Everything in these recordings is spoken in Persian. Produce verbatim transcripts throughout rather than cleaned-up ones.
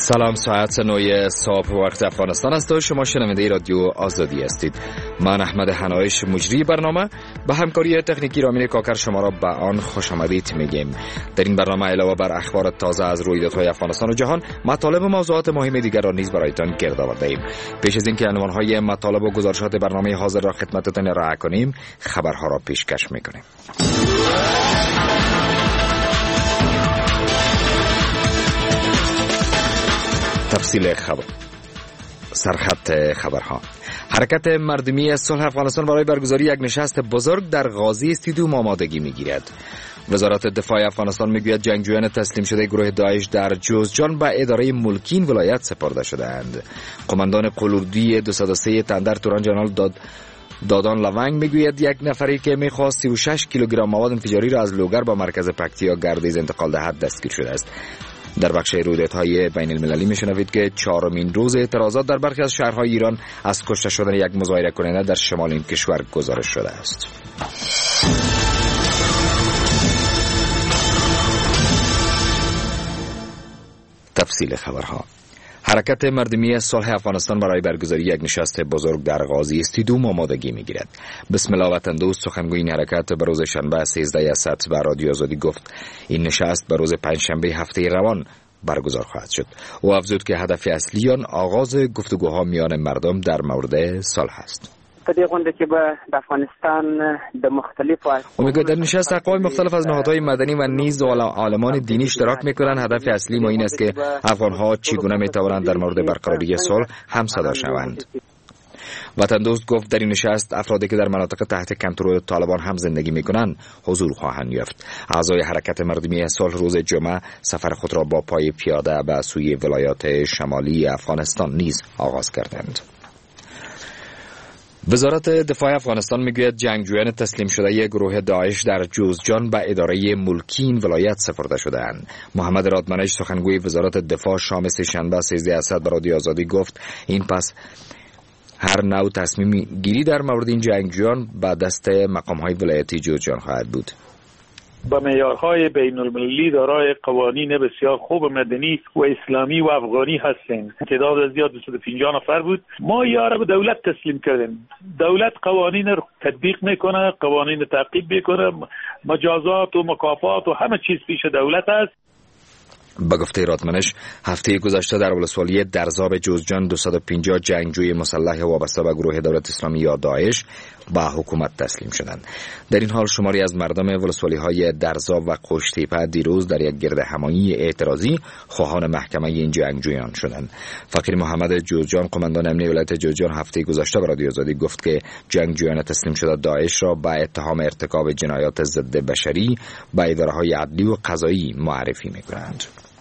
سلام، ساعت نوی صبح وقت افغانستان است و شما شنونده رادیو آزادی هستید. من احمد حنایش مجری برنامه به همکاری تکنیکی رامین کاکر شما را به آن خوش آمدید میگیم. در این برنامه علاوه بر اخبار تازه از رویدادهای افغانستان و جهان، مطالب و موضوعات مهم دیگر را نیز برایتان گرد آورده ایم. پیش از اینکه عنوانهای مطالب و گزارشات برنامه حاضر را خدمتتان ارائه کنیم، خبرها را پیشکش میکنیم. تفصیل خبر. سرخط خبرها. حرکت مردمی صلح افغانستان برای برگزاری یک نشست بزرگ در غازی استیدیوم آمادگی میگیرد. وزارت دفاع افغانستان میگوید جنگجویان تسلیم شده گروه داعش در جوزجان به اداره ملکین ولایت سپرده شدهاند. قماندان قلوردی دویست و سه تندر توران جنرال داد دادان لونگ میگوید یک نفری که میخواست سی و شش کیلوگرم مواد انفجاری را از لوگر به مرکز پکتیا گردیز انتقال دهد دستگیر شده است. در بخش رویدادهای بین المللی میشنوید که چهارمین روز اعتراضات در برخی از شهرهای ایران از کشته شدن یک مظاهره کننده در شمال این کشور گزارش شده است. تفصیل خبرها. حرکت مردمی صلح افغانستان برای برگزاری یک نشست بزرگ در غازی استیدوم آمادگی میگیرد. بسم الله وطن دوست سخنگوی این حرکت به روز شنبه سیزده اسد به رادیو آزادی گفت این نشست به روز پنجشنبه هفته روان برگزار خواهد شد. او افزود که هدف اصلی آن آغاز گفتگوها میان مردم در مورد صلح است. طریقونده که به افغانستان د مختلفو امیگه در نشست اقوام مختلف از نهادهای مدنی و نیز عالمان دینی اشتراک میکنند. هدف اصلی ما این است که افغانها چگونه میتوانند در مورد برقراری صلح هم صدا شوند. وطن دوست گفت در این نشست افرادی که در مناطق تحت کنترل طالبان هم زندگی میکنند حضور خواهند یافت. اعضای حرکت مردمی صلح روز جمعه سفر خود را با پای پیاده به سوی ولایات شمالی افغانستان نیز آغاز کردند. وزارت دفاع افغانستان میگوید جنگجویان تسلیم شده یک گروه داعش در جوزجان به اداره ملکین ولایت سپرده شدهاند. محمد رادمنش سخنگوی وزارت دفاع شام سه‌شنبه سیزده اسد به رادیو آزادی گفت این پس هر نوع تصمیم گیری در مورد این جنگجویان به دست مقام‌های ولایتی جوزجان خواهد بود. با معیارهای بین المللی دارای قوانین بسیار خوب مدنی و اسلامی و افغانی هستند. تعداد زیاد دویست و پنجاه نفر بود. ما یارا به دولت تسلیم کردیم. دولت قوانین رو تطبیق میکنه، قوانین تعقیب میکنه، مجازات و مکافات و همه چیز پیش دولت است. با گفته رادمنش هفته گذشته در ولسوالی درزاب جوزجان دویست و پنجاه جنگجوی مسلح وابسته به گروه دولت اسلامی یا داعش به حکومت تسلیم شدند. در این حال شماری از مردم ولسوالی های درزاب و قشتیپه دیروز در یک گرد همایی اعتراضی خواهان محکمه این جنگجویان شدند. فقیر محمد جوزجان قماندان امنیت ولایت جوزجان هفته گذشته به رادیو آزادی گفت که جنگجویان تسلیم شده داعش را به اتهام ارتکاب جنایات ضد بشری به اداره‌های عدلی و قضایی معرفی می‌کنند.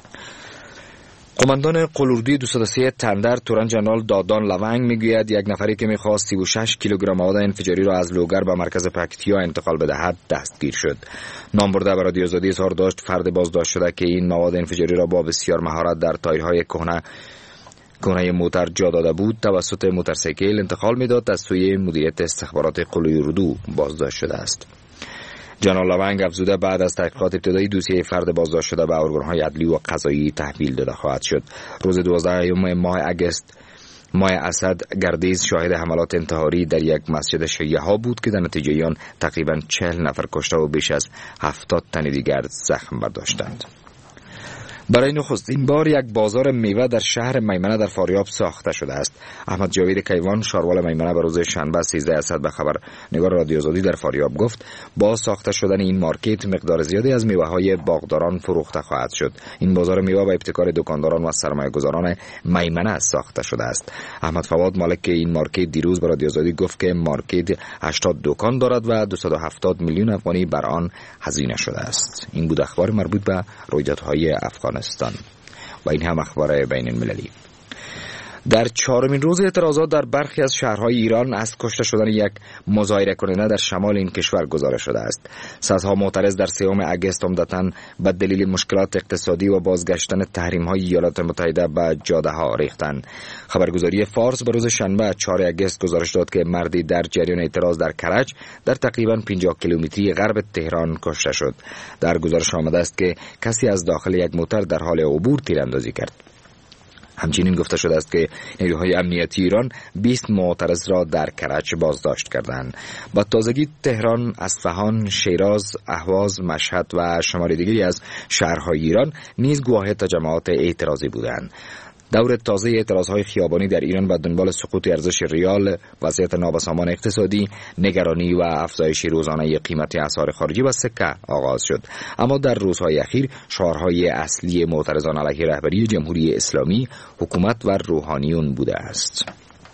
قماندان قلوردی دویست و سه تندر توران جنرال دادان لونگ میگوید یک نفری که میخواست سی و شش کیلوگرم مواد انفجاری را از لوگر به مرکز پکتیا انتقال بدهد دستگیر شد. نامبرده به رادیو آزادی اظهار داشت فرد بازداشت شده که این مواد انفجاری را با بسیار مهارت در تایرهای کهنه کهنه موتر جا داده بود توسط موتورسیکل انتقال میداد از سوی مدیریت استخبارات قلوردو بازداشت شده است. جنرال لونگ افزوده بعد از تحقیقات ابتدایی دوسیه فرد بازداشت شده به ارگان‌های عدلی و قضایی تحویل داده خواهد شد. روز دوازدهم ماه اگست ماه اسد گردیز شاهد حملات انتحاری در یک مسجد شیعه ها بود که در نتیجه آن تقریباً چهل نفر کشته و بیش از هفتاد تن دیگر زخم برداشتند. برای نخستین بار یک بازار میوه در شهر میمنه در فاریاب ساخته شده است. احمد جاوید کیوان شاروال میمنه به روز شنبه سیزده اسد به خبر نگار رادیو آزادی در فاریاب گفت با ساخته شدن این مارکت مقدار زیادی از میوه‌های باغداران فروخته خواهد شد. این بازار میوه به ابتکار دکانداران و سرمایه‌گذاران میمنه ساخته شده است. احمد فواد مالک این مارکت دیروز به رادیو آزادی گفت که مارکت هشتاد دکان دارد و دویست و هفتاد میلیون افغانی بر آن هزینه شده است. این بود اخبار مربوط به رویدادهای افغانستان و این هم اخبار بین المللی. در چهارمین روز اعتراضات در برخی از شهرهای ایران از کشته شدن یک مظاهره کننده در شمال این کشور گزارش شده است. صدها معترض در سوم اگست عمدتاً به دلیل مشکلات اقتصادی و بازگشتن تحریم‌های ایالات متحده به جاده‌ها ریختند. خبرگزاری فارس به روز شنبه چهارم اگست گزارش داد که مردی در جریان اعتراض در کرج در تقریباً پنجاه کیلومتری غرب تهران کشته شد. در گزارش آمده است که کسی از داخل یک موتر در حال عبور تیراندازی کرد. همچنین گفته شده است که نیروهای امنیتی ایران بیست معترض را در کرج بازداشت کردند. با تازگی تهران، اصفهان، شیراز، اهواز، مشهد و شمار دیگری از شهرهای ایران نیز گواه تجمعات اعتراضی بودند. دور تازه اعتراضهای خیابانی در ایران به دنبال سقوط ارزش ریال، وضعیت نابسامان اقتصادی، نگرانی و افزایش روزانه قیمت اسعار خارجی و سکه آغاز شد. اما در روزهای اخیر شعارهای اصلی معترضان علیه رهبری جمهوری اسلامی، حکومت و روحانیون بوده است.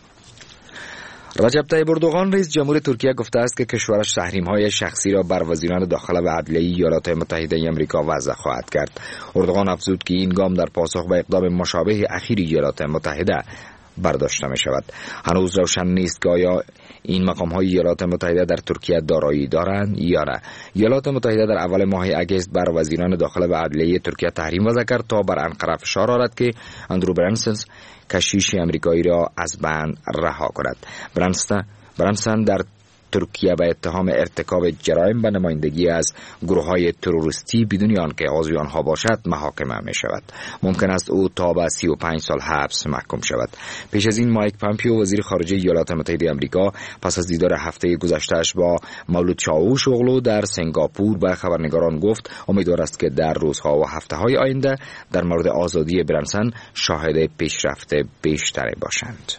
رجب طیب اردوغان رئیس جمهور ترکیه گفته است که کشورش تحریم‌های شخصی را بر وزیران داخله و عدلیه ایالات متحده آمریکا وضع خواهد کرد. اردوغان افزود که این گام در پاسخ به اقدام مشابه اخیر ایالات متحده برداشته می شود. هنوز روشن نیست که آیا این مقام‌های ایالات متحده در ترکیه دارایی دارند یا نه. ایالات متحده در اول ماه اگست بر وزیران داخله و عدلیه ترکیه تحریم وضع کرد تا بر انقره فشار آورد که اندرو برنسن کشیش امریکایی را از بند رها کند. برنسن در ترکیه به اتهام ارتکاب جرایم به نمایندگی از گروه‌های تروریستی بدون آنکه عضو آنها باشد محاکمه می شود. ممکن است او تا به سی و پنج سال حبس محکوم شود. پیش از این مایک پامپیو وزیر خارجه ایالات متحده آمریکا پس از دیدار هفته گذشته‌اش با مولود چاوشوغلو در سنگاپور به خبرنگاران گفت امیدوار است که در روزها و هفته‌های آینده در مورد آزادی برنسن شاهد پیشرفت بیشتری باشند.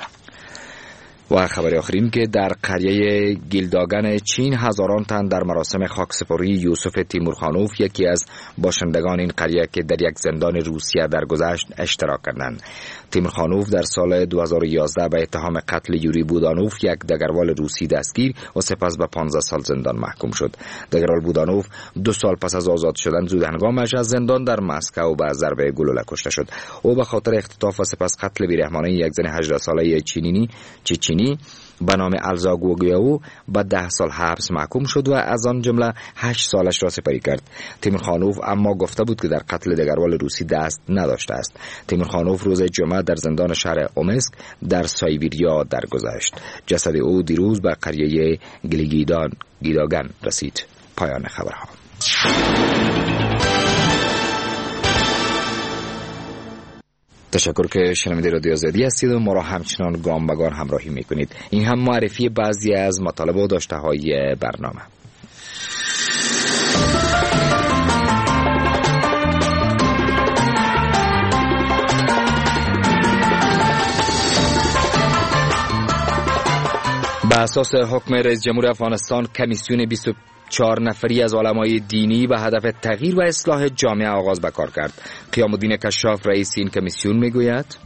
و خبر آخرین که در قریه گیلداگن چین هزاران تن در مراسم خاکسپاری یوسف تیمورخانوف، یکی از باشندگان این قریه که در یک زندان روسیه درگذشت، اشتراک کردند. تیمورخانوف در سال دو هزار و یازده به اتهام قتل یوری بودانوف، یک دگروال روسی، دستگیر و سپس به پانزده سال زندان محکوم شد. دگروال بودانوف دو سال پس از آزاد شدن زود هنگامش از زندان در مسکو به ضربه گلوله کشته شد. او به خاطر اختطاف و سپس قتل بیرحمانه یک زن هجده ساله چینی چینی به نام الزا گوگیاو به ده سال حبس محکوم شد و از آن جمله هشت سالش را سپری کرد. تیمورخانوف اما گفته بود که در قتل دگروال روسی دست نداشته است. تیمورخانوف روز جمعه در زندان شهر اومسک در سایبیریا درگذشت. جسد او دیروز به قریه گلیگیدان گیداگن رسید. پایان خبرها. تشکر که شنونده رادیو آزادی هستید و ما را همچنان گام به گام همراهی میکنید. این هم معرفی بعضی از مطالب و داشته های برنامه. به اساس حکم رئیس جمهور افغانستان، کمیسیون بیست و چهار نفری از علمای دینی به هدف تغییر و اصلاح جامعه آغاز به کار کرد. قیام الدین کشاف رئیس این کمیسیون میگوید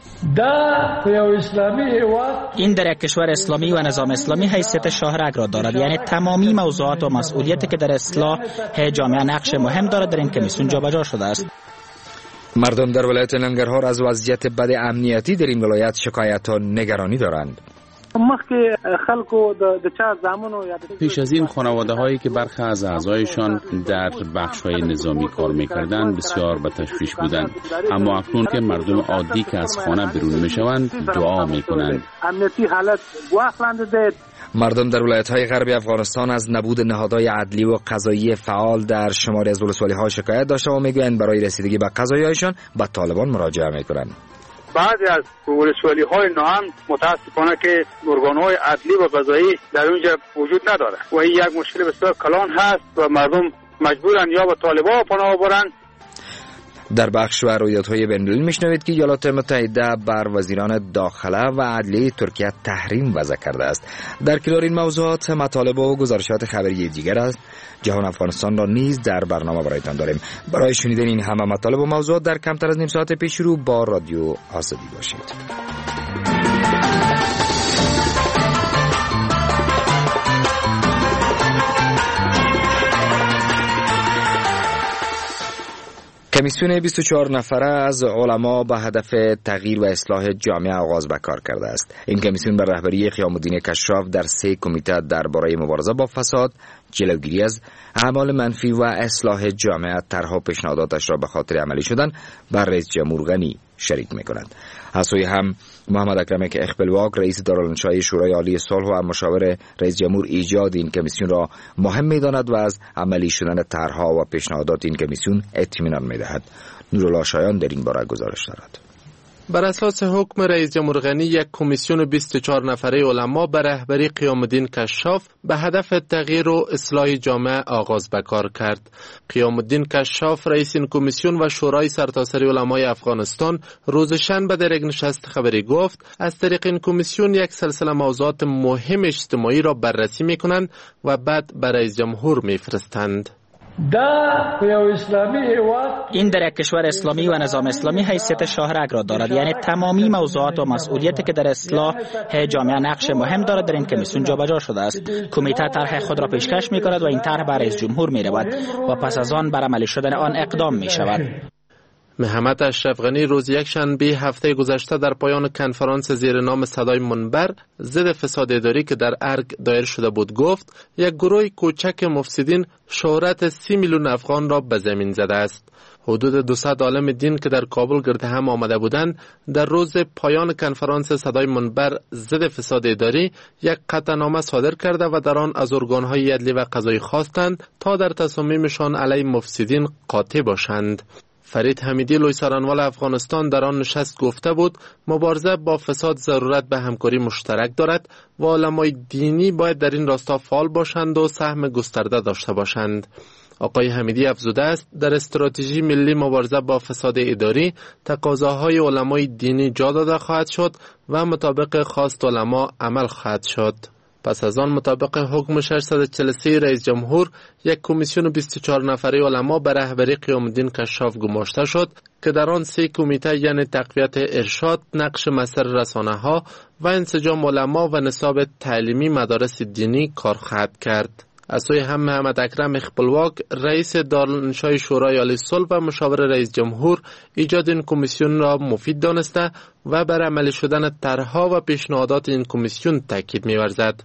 این در یک کشور اسلامی و نظام اسلامی حیثیت شاهرگ را دارد، یعنی تمامی موضوعات و مسئولیتی که در اصلاح جامعه نقش مهم دارد در این کمیسیون جابجا شده است. مردم در ولایت ننگرهار از وضعیت بد امنیتی در این ولایت شکایت و نگرانی دارند. پیش از این خانواده هایی که برخی از اعضایشان در بخش های نظامی کار میکردند بسیار به تشویش بودند، اما اکنون که مردم عادی که از خانه بیرون میشوند دعا میکنند. مردم در ولایت‌های غربی افغانستان از نبود نهادهای عدلی و قضایی فعال در شماری از ولسوالی‌ها شکایت داشته و میگویند برای رسیدگی به قضایی‌هایشان به طالبان مراجعه میکنند. بعضی از ولسوالی‌های ناامن متاسفانه که ارگان‌های عدلی و قضایی در اونجا وجود نداره و این یک مشکل بسیار کلان هست و مردم مجبورن یا به طالبان پناه برند. در بخش و رویدادهای بین‌المللی میشنوید که ایالات متحده بر وزیران داخله و عدلیه ترکیه تحریم وضع کرده است. در کنار این موضوعات مطالب و گزارشات خبری دیگر است جهان افغانستان را نیز در برنامه برایتان داریم. برای شنیدن این همه مطالب و موضوعات در کمتر از نیم ساعت پیش رو با رادیو آزادی باشید. کمیسیون بیست و چهار نفره از علما به هدف تغییر و اصلاح جامعه آغاز به کار کرده است. این کمیسیون بر رهبری قیام الدین کشاف در سه کمیته درباره مبارزه با فساد، جلوگیری از اعمال منفی و اصلاح جامعه طرح و پیشنهاداتش را به خاطر عملی شدن بر رئیس جمهور غنی شریک می‌کنند. از سوی هم محمد اکرم اخبلواک رئیس دارالانشای شورای عالی صلح و مشاور رئیس جمهور ایجاد این کمیسیون را مهم می‌داند و از عملی شدن طرح‌ها و پیشنهادات این کمیسیون اطمینان می‌دهد. نورالله شایان در این باره گزارش دارد. بر اساس حکم رئیس جمهور غنی، یک کمیسیون بیست و چهار نفره علما به رهبری قیام الدین کشاف به هدف تغییر و اصلاح جامعه آغاز به کار کرد. قیام الدین کشاف رئیس این کمیسیون و شورای سرتاسری علمای افغانستان روز شنبه در یک نشست خبری گفت از طریق این کمیسیون یک سلسله موضوعات مهم اجتماعی را بررسی می‌کنند و بعد به رئیس جمهور می‌فرستند. این در یک کشور اسلامی و نظام اسلامی حیثیت شاهرگ را دارد، یعنی تمامی موضوعات و مسئولیتی که در اصلاح جامعه نقش مهم دارد در این کمیسیون جابجا شده است. کمیته طرح خود را پیشکش می کند و این طرح بر رئیس جمهور می رود و پس از آن بر عملی شدن آن اقدام می شود. محمد اشرف غنی روز یک شنبه هفته گذشته در پایان کنفرانس زیر نام صدای منبر ضد فساد اداری که در ارگ دایر شده بود گفت یک گروه کوچک مفسدین شهرت سی میلیون افغان را به زمین زده است. حدود دویست عالم دین که در کابل گرد هم آمده بودند در روز پایان کنفرانس صدای منبر ضد فساد اداری یک قطعنامه صادر کرده و در آن از ارگان‌های عدلی و قضایی خواستند تا در تصامیمشان علیه مفسدین قاطع باشند. فرید حمیدی لوی سرانوال افغانستان در آن نشست گفته بود مبارزه با فساد ضرورت به همکاری مشترک دارد و علمای دینی باید در این راستا فعال باشند و سهم گسترده داشته باشند. آقای حمیدی افزوده است در استراتژی ملی مبارزه با فساد اداری تقاضاهای علمای دینی جا داده خواهد شد و مطابق خواست علما عمل خواهد شد. پس از آن مطابق حکم ششصد و چهل و سه رئیس جمهور یک کمیسیون بیست و چهار نفره علما به رهبری قیام الدین کشاف گماشته شد که در آن سه کمیته یعنی تقویت ارشاد، نقش مؤثر رسانه‌ها و انسجام علما و نصاب تعلیمی مدارس دینی کار خواهد کرد. از سوی هم محمد اکرم خپلواک رئیس دارالانشای شورای عالی صلح و مشاور رئیس جمهور ایجاد این کمیسیون را مفید دانسته و بر عملی شدن طرح‌ها و پیشنهادات این کمیسیون تاکید می‌ورزد.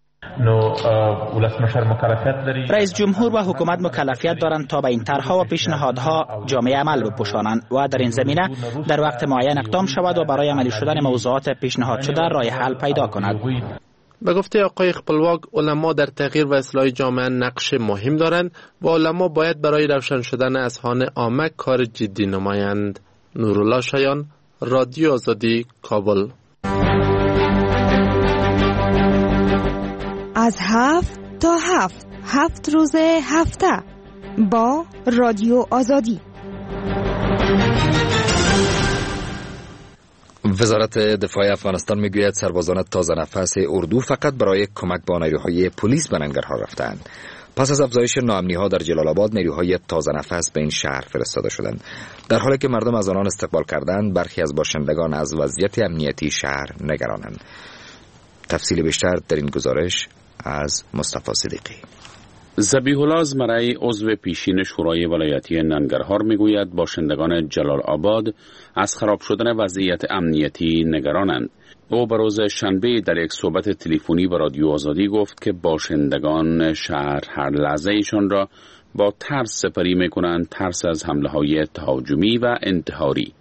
رئیس جمهور و حکومت مکلفیت دارند تا به این طرح‌ها و پیشنهادها جامعه عمل بپوشانند و در این زمینه در وقت معین اقدام شود و برای عملی شدن موضوعات پیشنهاد شده راه حل پیدا کند. به گفته آقای خپلواک علما در تغییر و اصلاح جامعه نقش مهم دارند و علما باید برای روشن شدن اذهان عامه کار جدی نمایند. نورالله شایان، رادیو آزادی، کابل. از هفت تا هفت هفت روز هفته با رادیو آزادی. وزارت دفاع افغانستان میگوید سربازان تازه نفس اردو فقط برای کمک با نیروهای پلیس به ننگرهار رفتند. پس از افزایش ناامنی‌ها در جلال آباد نیروهای تازه نفس به این شهر فرستاده شدند. در حالی که مردم از آنان استقبال کردند، برخی از باشندگان از وضعیت امنیتی شهر نگرانند. تفصیل بیشتر در این گزارش از مصطفی صدیقی. ذبیح الله ازمرعی عضو پیشین شورای ولایتی ننگرهار میگوید باشندگان جلال آباد از خراب شدن وضعیت امنیتی نگرانند. او به روز شنبه در یک صحبت تلفنی با رادیو آزادی گفت که باشندگان شهر هر لحظه ایشان را با ترس سپری میکنند، ترس از حمله های تهاجمی و انتحاری.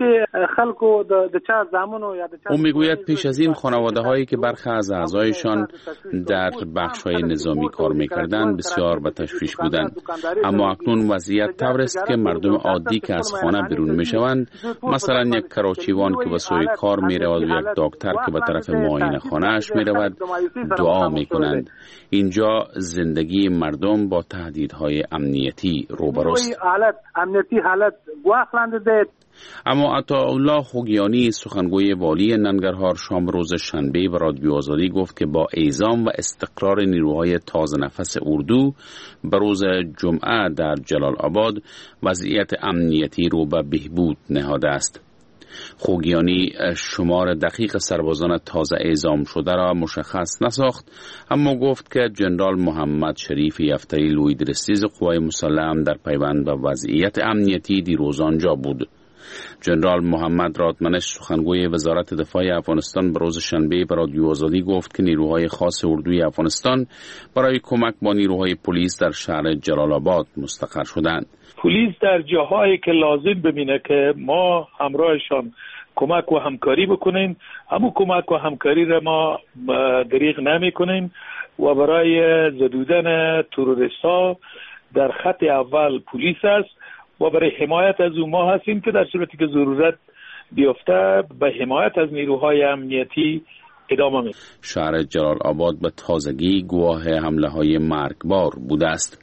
او میگوید پیش از این خانواده هایی که برخی از اعضایشان در بخش های نظامی کار میکردند بسیار به تشویش بودند، اما اکنون وضعیت طور است که مردم عادی که از خانه بیرون میشوند، مثلا یک کراچیوان که به سوی کار میرود و یک دکتر که به طرف معاینه خانه‌اش میرود، دعا میکنند. اینجا زندگی مردم با تهدیدهای امنیتی روبروست. اما عطاالله خوگیانی سخنگوی والی ننگرهار شام روز شنبه به رادیو آزادی گفت که با اعزام و استقرار نیروهای تازه نفس اردو به روز جمعه در جلال آباد وضعیت امنیتی رو به بهبود نهاده است. خوگیانی شمار دقیق سربازان تازه اعزام شده را مشخص نساخت، اما گفت که جنرال محمد شریف یفتری لوی درستیز قوای مسلح در پیوند به وضعیت امنیتی دیروز آنجا بود. جنرال محمد رادمنش سخنگوی وزارت دفاع افغانستان به روز شنبه به رادیو آزادی گفت که نیروهای خاص اردوی افغانستان برای کمک با نیروهای پلیس در شهر جلال آباد مستقر شدند. پلیس در جاهایی که لازم ببینه که ما همراهشان کمک و همکاری بکنیم، همون کمک و همکاری را ما دریغ نمی کنیم و برای زدودن تروریست‌ها در خط اول پلیس است و برای حمایت از اون ما هستیم که در صورتی که ضرورت بیفته به حمایت از نیروهای امنیتی ادامه میده. شهر جلال آباد به تازگی گواه حمله های مرگبار بوده است.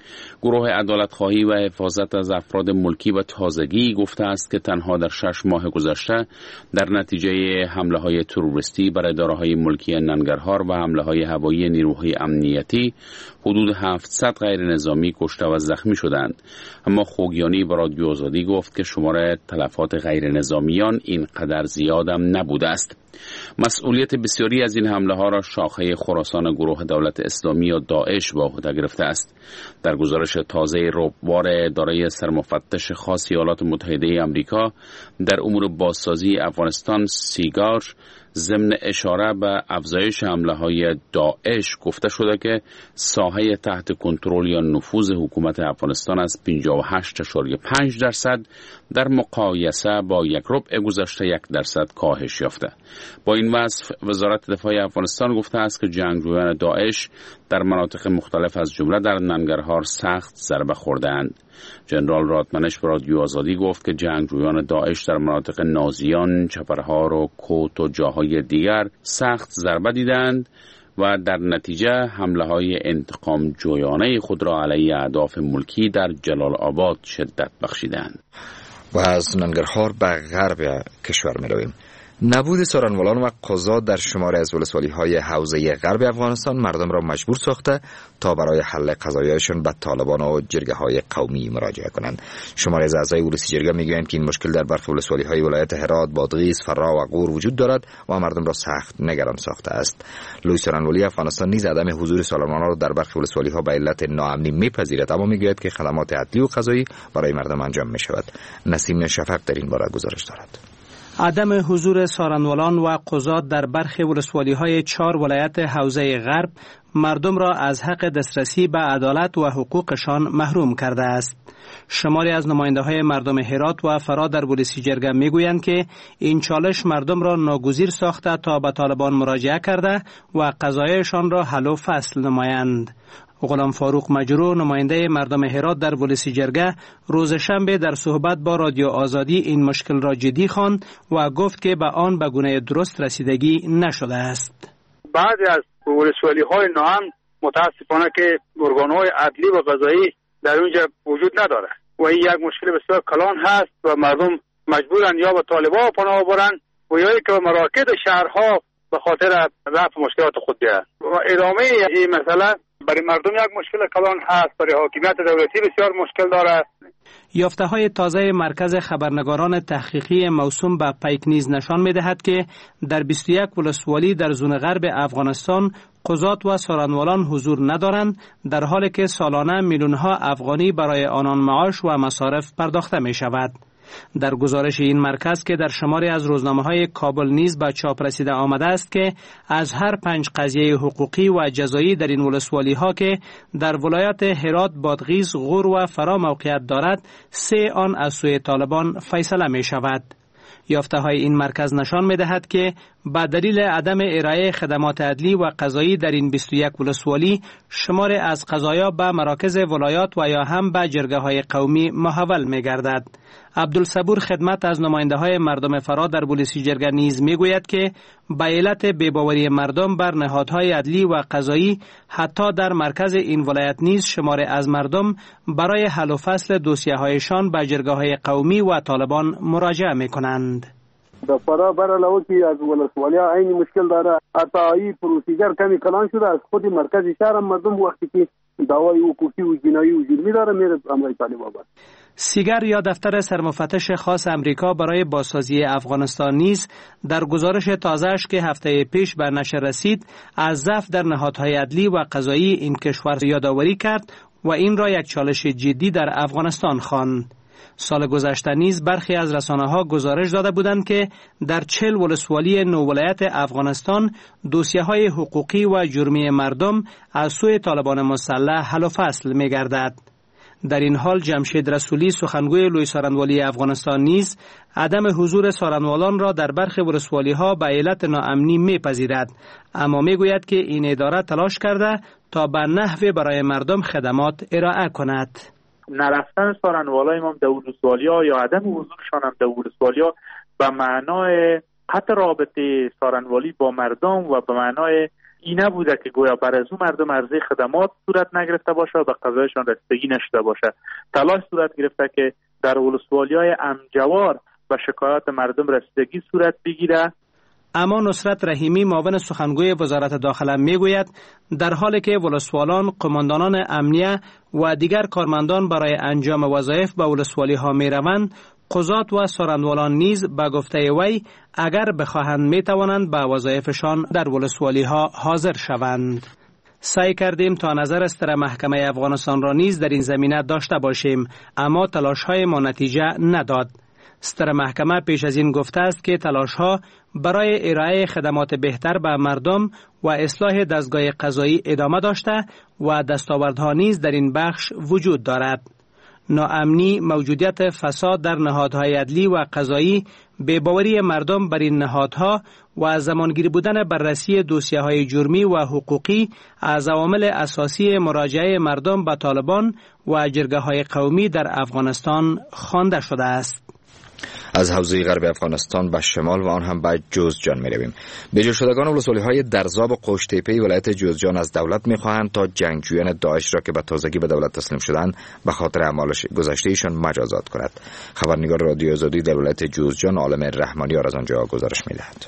گروه عدالت خواهی و حفاظت از افراد ملکی به تازگی گفته است که تنها در شش ماه گذشته در نتیجه حمله های تروریستی بر اداره‌های ملکی ننگرهار و حمله های هوایی نیروهای امنیتی حدود هفتصد غیر نظامی کشته و زخمی شدند. اما خوگیانی به رادیو آزادی گفت که شمار تلفات غیر نظامیان اینقدر زیادم نبوده است. مسئولیت بسیاری از این حمله ها را شاخه خراسان گروه دولت اسلامی یا داعش به عهده گرفته است. در گزارش تازه ربوار اداره سرمفتش خاص ایالات متحده آمریکا در امور بازسازی افغانستان سیگار ضمن اشاره به افزایش حمله های داعش گفته شده که ساحه تحت کنترل یا نفوذ حکومت افغانستان از پنجاه و هشت ممیز پنج درصد در مقایسه با یک ربع گذشته یک درصد کاهش یافته. با این وصف وزارت دفاع افغانستان گفته است که جنگجویان داعش در مناطق مختلف از جمله در ننگرهار سخت ضربه خورده‌اند. جنرال رادمنش به رادیو آزادی گفت که جنگجویان داعش در مناطق نازیان، چپرهار و کوت و جاهای دیگر سخت ضربه دیدند و در نتیجه حمله های انتقام جویانه خود را علیه اهداف ملکی در جلال آباد شدت بخشیدند. و از ننگرهار به غرب کشور می رویم. نبود سارنوالان و قضات در شمار از ولسوالی‌های حوزه غرب افغانستان مردم را مجبور ساخته تا برای حل قضایایشان به طالبان و جرگه‌های قومی مراجعه کنند. شمار از اعضای ولسی جرگه میگویند که این مشکل در برخی ولسوالی‌های ولایت هرات، بادغیس، فرا و غور وجود دارد و مردم را سخت نگران ساخته است. لوی سارنوالی افغانستان نیز عدم حضور سارنوالان را در برخی ولسوالی‌ها به علت ناامنی میپذیرد، اما میگوید که خدمات عدلی و قضایی برای مردم انجام میشود. نسیم شفق در این باره گزارش دارد. عدم حضور سارنوالان و قضات در برخی ولسوالی‌های چهار ولایت حوزه غرب مردم را از حق دسترسی به عدالت و حقوقشان محروم کرده است. شماری از نماینده‌های مردم هرات و فرا در ولسی جرگه میگویند که این چالش مردم را ناگزیر ساخته تا به طالبان مراجعه کرده و قضایایشان را حل و فصل نمایند. غلام فاروق مجروح نماینده مردم هرات در ولسی جرگه روز شنبه در صحبت با رادیو آزادی این مشکل را جدی خواند و گفت که به آن به گونه درست رسیدگی نشده است. بعضی از ولسوالی‌های ناامن متاسفانه که ارگان‌های عدلی و قضایی در اونجا وجود نداره و این یک مشکل بسیار کلان هست و مردم مجبورن یا به طالبان پناه برن و یا که مراکز شهرها به خاطر رفع مشکلات خود بیاین. و ادامه این مسئله برای مردم یک مشکل کلان هست، برای حاکمیت دولتی بسیار مشکل داره. یافته های تازه مرکز خبرنگاران تحقیقی موسوم به پیک نیز نشان می دهد که در بیست و یک ولسوالی در زون غرب افغانستان قضات و سارنوالان حضور ندارند، در حالی که سالانه میلیون ها افغانی برای آنان معاش و مصارف پرداخته می شود. در گزارش این مرکز که در شماری از روزنامه‌های کابل نیز به چاپ رسیده آمده است که از هر پنج قضیه حقوقی و جزایی در این ولسوالی‌ها که در ولایت هرات، بادغیس، غور و فرا موقعیت دارد، سه آن از سوی طالبان فیصله می شود. یافته های این مرکز نشان می دهد که به دلیل عدم ارائه خدمات عدلی و قضایی در این بیست و یک ولسوالی شمار از قضایا به مراکز ولایات و یا هم به جرگه های قومی محول می گردد. عبدالصبور خدمت از نماینده های مردم فرا در ولسی جرگه نیز می گوید که به علت بی‌باوری مردم بر نهادهای عدلی و قضایی حتی در مرکز این ولایت نیز شمار از مردم برای حل و فصل دوسیه هایشان به جرگه های قومی و طالبان مراجعه می کنند. در فرا بر علاوه که از ولسوالیا این مشکل داره، حتی این پروسیجر کمی کلان شده از خود مرکز شهر مردم وقتی که دعوای حقوقی و جنایی و جرمی داره میره امر طالبان. سیگر یا دفتر سرمفتش خاص امریکا برای بازسازی افغانستان نیز در گزارش تازه‌اش که هفته پیش به نشر رسید از ضعف در نهادهای عدلی و قضایی این کشور یادآوری کرد و این را یک چالش جدی در افغانستان خواند. سال گذشته نیز برخی از رسانه‌ها گزارش داده بودند که در چهل ولسوالی نو ولایت افغانستان دوسیه‌های حقوقی و جرمی مردم از سوی طالبان مسلح حل و فصل می‌گردد. در این حال جمشید رسولی سخنگوی لوی سارنوالی افغانستان نیز عدم حضور سارنوالان را در برخی ولسوالی‌ها به علت ناامنی می‌پذیرد، اما می‌گوید که این اداره تلاش کرده تا به نحوی برای مردم خدمات ارائه کند. نرفتن سارنوالای ما در ولسوالیا یا عدم حضورشان هم در ولسوالیا به معنای قطع رابطه سارنوالی با مردم و به معنای این نبوده که گویا بر از اون مردم عرضه خدمات صورت نگرفته باشه و به قضایشان رسیدگی نشده باشه. تلاش صورت گرفته که در ولسوالی‌های امجوار و شکایات مردم رسیدگی صورت بگیره. اما نصرت رحیمی معاون سخنگوی وزارت داخله میگوید در حالی که ولسوالان، قماندانان امنیه و دیگر کارمندان برای انجام وظایف به ولسوالی ها می روند، قضات و سارنوالان نیز به گفته وی اگر بخواهند می توانند به وظایفشان در ولسوالی ها حاضر شوند. سعی کردیم تا نظر ستر محکمه افغانستان را نیز در این زمینه داشته باشیم، اما تلاش های ما نتیجه نداد. ستر محکمه پیش از این گفته است که تلاش ها برای ارائه خدمات بهتر به مردم و اصلاح دستگاه قضایی ادامه داشته و دستاوردها نیز در این بخش وجود دارد. ناامنی، موجودیت فساد در نهادهای عدلی و قضایی، بی‌باوری مردم بر این نهادها و زمانگیر بودن بررسی دوسیه‌های جرمی و حقوقی از عوامل اساسی مراجعه مردم به طالبان و جرگه‌های قومی در افغانستان خوانده شده است. از حوزه غرب افغانستان به شمال و آن هم به جوزجان می رویم. بجا شدگان ولسوالی های درزاب و قوشتیپی ولایت جوزجان از دولت می خواهند تا جنگجویان داعش را که به تازگی به دولت تسلیم شدند به خاطر اعمال گذشته ایشان مجازات کند. خبرنگار رادیو آزادی در ولایت جوزجان عالم رحمانی از آنجا گزارش می دهد.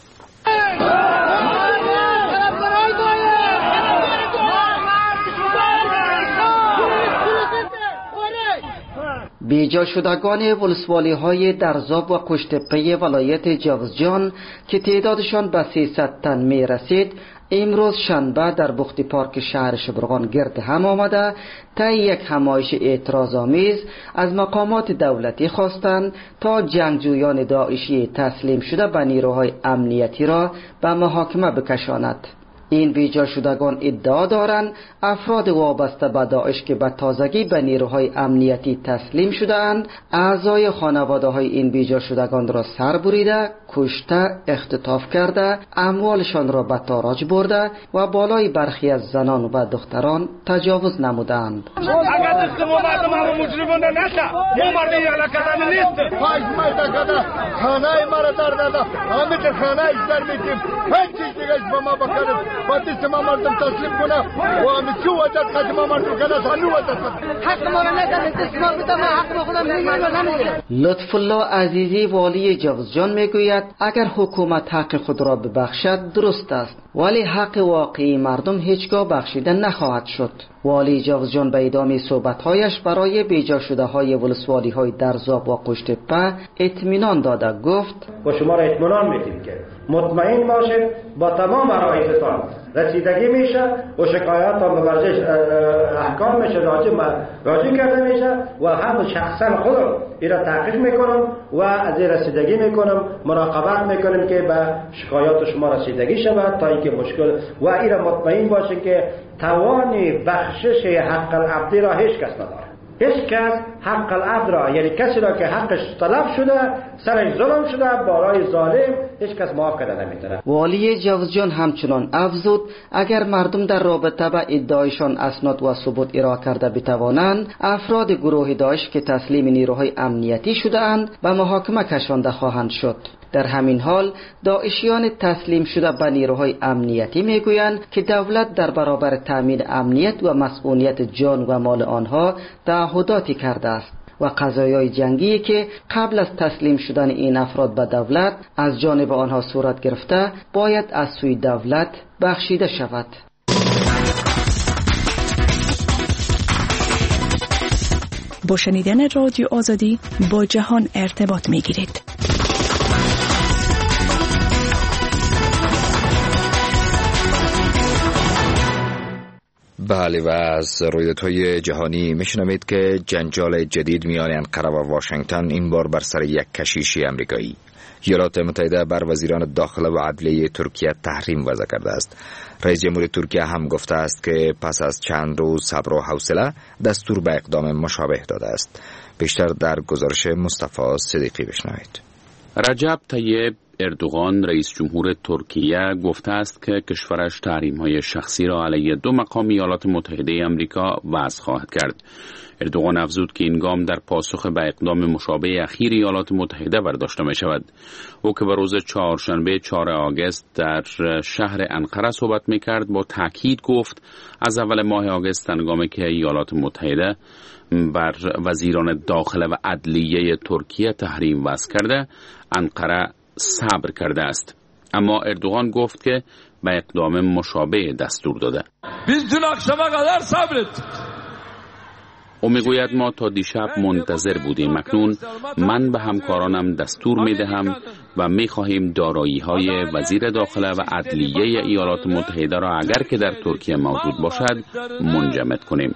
بیجا شدگان ولسوالی های درزاب و قوشتپه ولایت جوزجان که تعدادشان به سیصد تن می رسید، امروز شنبه در بخت پارک شهر شبرغان گرد هم آمده تا یک همایش اعتراض آمیز از مقامات دولتی خواستند تا جنگجویان داعشی تسلیم شده به نیروهای امنیتی را به محاکمه بکشاند. این بیجا شدگان ادعا دارند افراد وابسته به داعش که به تازگی به نیروهای امنیتی تسلیم شده‌اند، اعضای خانواده های این بیجا شدگان را سر بریده، کشته، اختطاف کرده، اموالشان را به تاراج برده و بالای برخی از زنان و دختران تجاوز نمودند. اگر دستمو مردم همه مجرمون نشه، ما مردم یالا کردن نیست. پاش مرد کده، خانه مرا در داده، همه که خانه ایش در میتیم، هیچ چیز دیگه ایش با ما بکرد. باید ما مردم تسلیم کنه و همه چی وجد قد ما مردم کنه سانو وجد حق ما را نگرد تسلیم بده ما حق ما خودم نمیگیره. لطف الله عزیزی والی جوزجان میگوید اگر حکومت حق خود را ببخشد درست است، ولی حق واقعی مردم هیچگاه بخشیده نخواهد شد. والی جوزجان به ادامه صحبت‌هایش برای بیجا شده های ولسوالی های درزاب و قوشتپه اطمینان داده گفت با شما را اطمینان میدیم که مطمئن باشید با تمام عرایضتان رسیدگی میشه و شکایاتتان به ورزش احکام میشه راجع راجع کرده میشه و هم شخصا خودم این را تحقیق میکنم و از این رسیدگی میکنم، مراقبت میکنم که به شکایات شما رسیدگی شود تا اینکه مشکل و این را مطمئن باشید که توانی بخشش حق العبدی را هیچ کس نداره. هیچ کس حق العبد را، یعنی کسی را که حقش تلف شده، سرش ظلم شده، برای ظالم هیچ کس معاف کرده نمیتونه. والی جوزجان همچنان افزود اگر مردم در رابطه با ادعایشان اسناد و ثبوت ارائه کرده بتوانند، افراد گروه داعش که تسلیم نیروهای امنیتی شده‌اند به محاکمه کشانده خواهند شد. در همین حال داعشیان تسلیم شده به نیروهای امنیتی میگویند که دولت در برابر تامین امنیت و مسئولیت جان و مال آنها تعهداتی کرده است و قضایای جنگی که قبل از تسلیم شدن این افراد به دولت از جانب آنها صورت گرفته باید از سوی دولت بخشیده شود. با شنیدن رادیو آزادی با جهان ارتباط میگیرید. بله و از رویدادهای جهانی میشنوید که جنجال جدید میان انقره و واشنگتن این بار بر سر یک کشیشی امریکایی. ایالات متحده بر وزیران داخله و عدلیه ترکیه تحریم وضع کرده است. رئیس جمهور ترکیه هم گفته است که پس از چند روز صبر و حوصله دستور به اقدام مشابه داده است. بیشتر در گزارش مصطفی صدیقی بشنوید. رجب طیب اردوغان رئیس جمهور ترکیه گفته است که کشورش تحریم‌های شخصی را علیه دو مقام ایالات متحده آمریکا وضع خواهد کرد. اردوغان افزود که این گام در پاسخ به اقدام مشابه اخیر ایالات متحده برداشته می شود. او که به روز چهارشنبه چهارم آگوست در شهر انقره صحبت می کرد با تاکید گفت از اول ماه آگوست هنگامی که ایالات متحده بر وزیران داخله و عدلیه ترکیه تحریم وضع کرده، انقره صبر کرده است. اما اردوغان گفت که به اقدام مشابه دستور داده. biz dün akşama kadar sabrettik. او میگوید ما تا دیشب منتظر بودیم. اکنون من به همکارانم دستور میدهم و میخواهیم دارایی های وزیر داخله و عدلیه ایالات متحده را اگر که در ترکیه موجود باشد منجمد کنیم.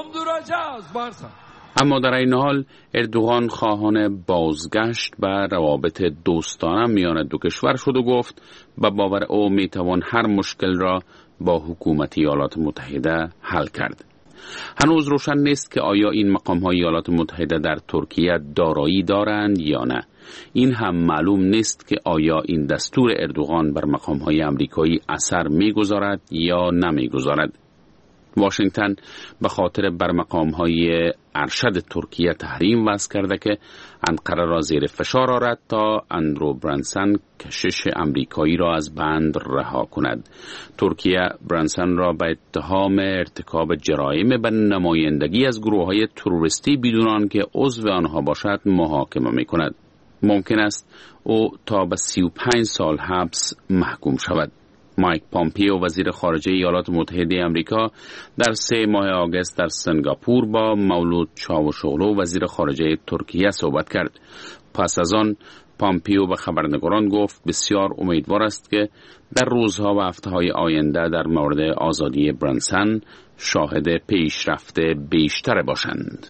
اما در این حال اردوغان خواهان بازگشت به روابط دوستانه میان دو کشور شد و گفت به باور او میتوان هر مشکل را با حکومت ایالات متحده حل کرد. هنوز روشن نیست که آیا این مقام‌های ایالات متحده در ترکیه دارایی دارند یا نه. این هم معلوم نیست که آیا این دستور اردوغان بر مقام‌های آمریکایی اثر می‌گذارد یا نمی‌گذارد. واشنگتن به خاطر بر مقام‌های ارشد ترکیه تحریم وضع کرده که انقره را زیر فشار آورد تا اندرو برانسون کشیش آمریکایی را از بند رها کند. ترکیه برانسون را به اتهام ارتکاب جرایم به نمایندگی از گروه‌های تروریستی بدون آنکه عضو آنها باشد محاکمه می‌کند. ممکن است او تا به سی و پنج سال حبس محکوم شود. مایک پامپیو وزیر خارجه ایالات متحده آمریکا در سه ماه آگوست در سنگاپور با مولود چاوشوغلو وزیر خارجه ترکیه صحبت کرد. پس از آن پامپیو به خبرنگاران گفت بسیار امیدوار است که در روزها و هفته‌های آینده در مورد آزادی برانسون شاهد پیشرفت بیشتر باشند.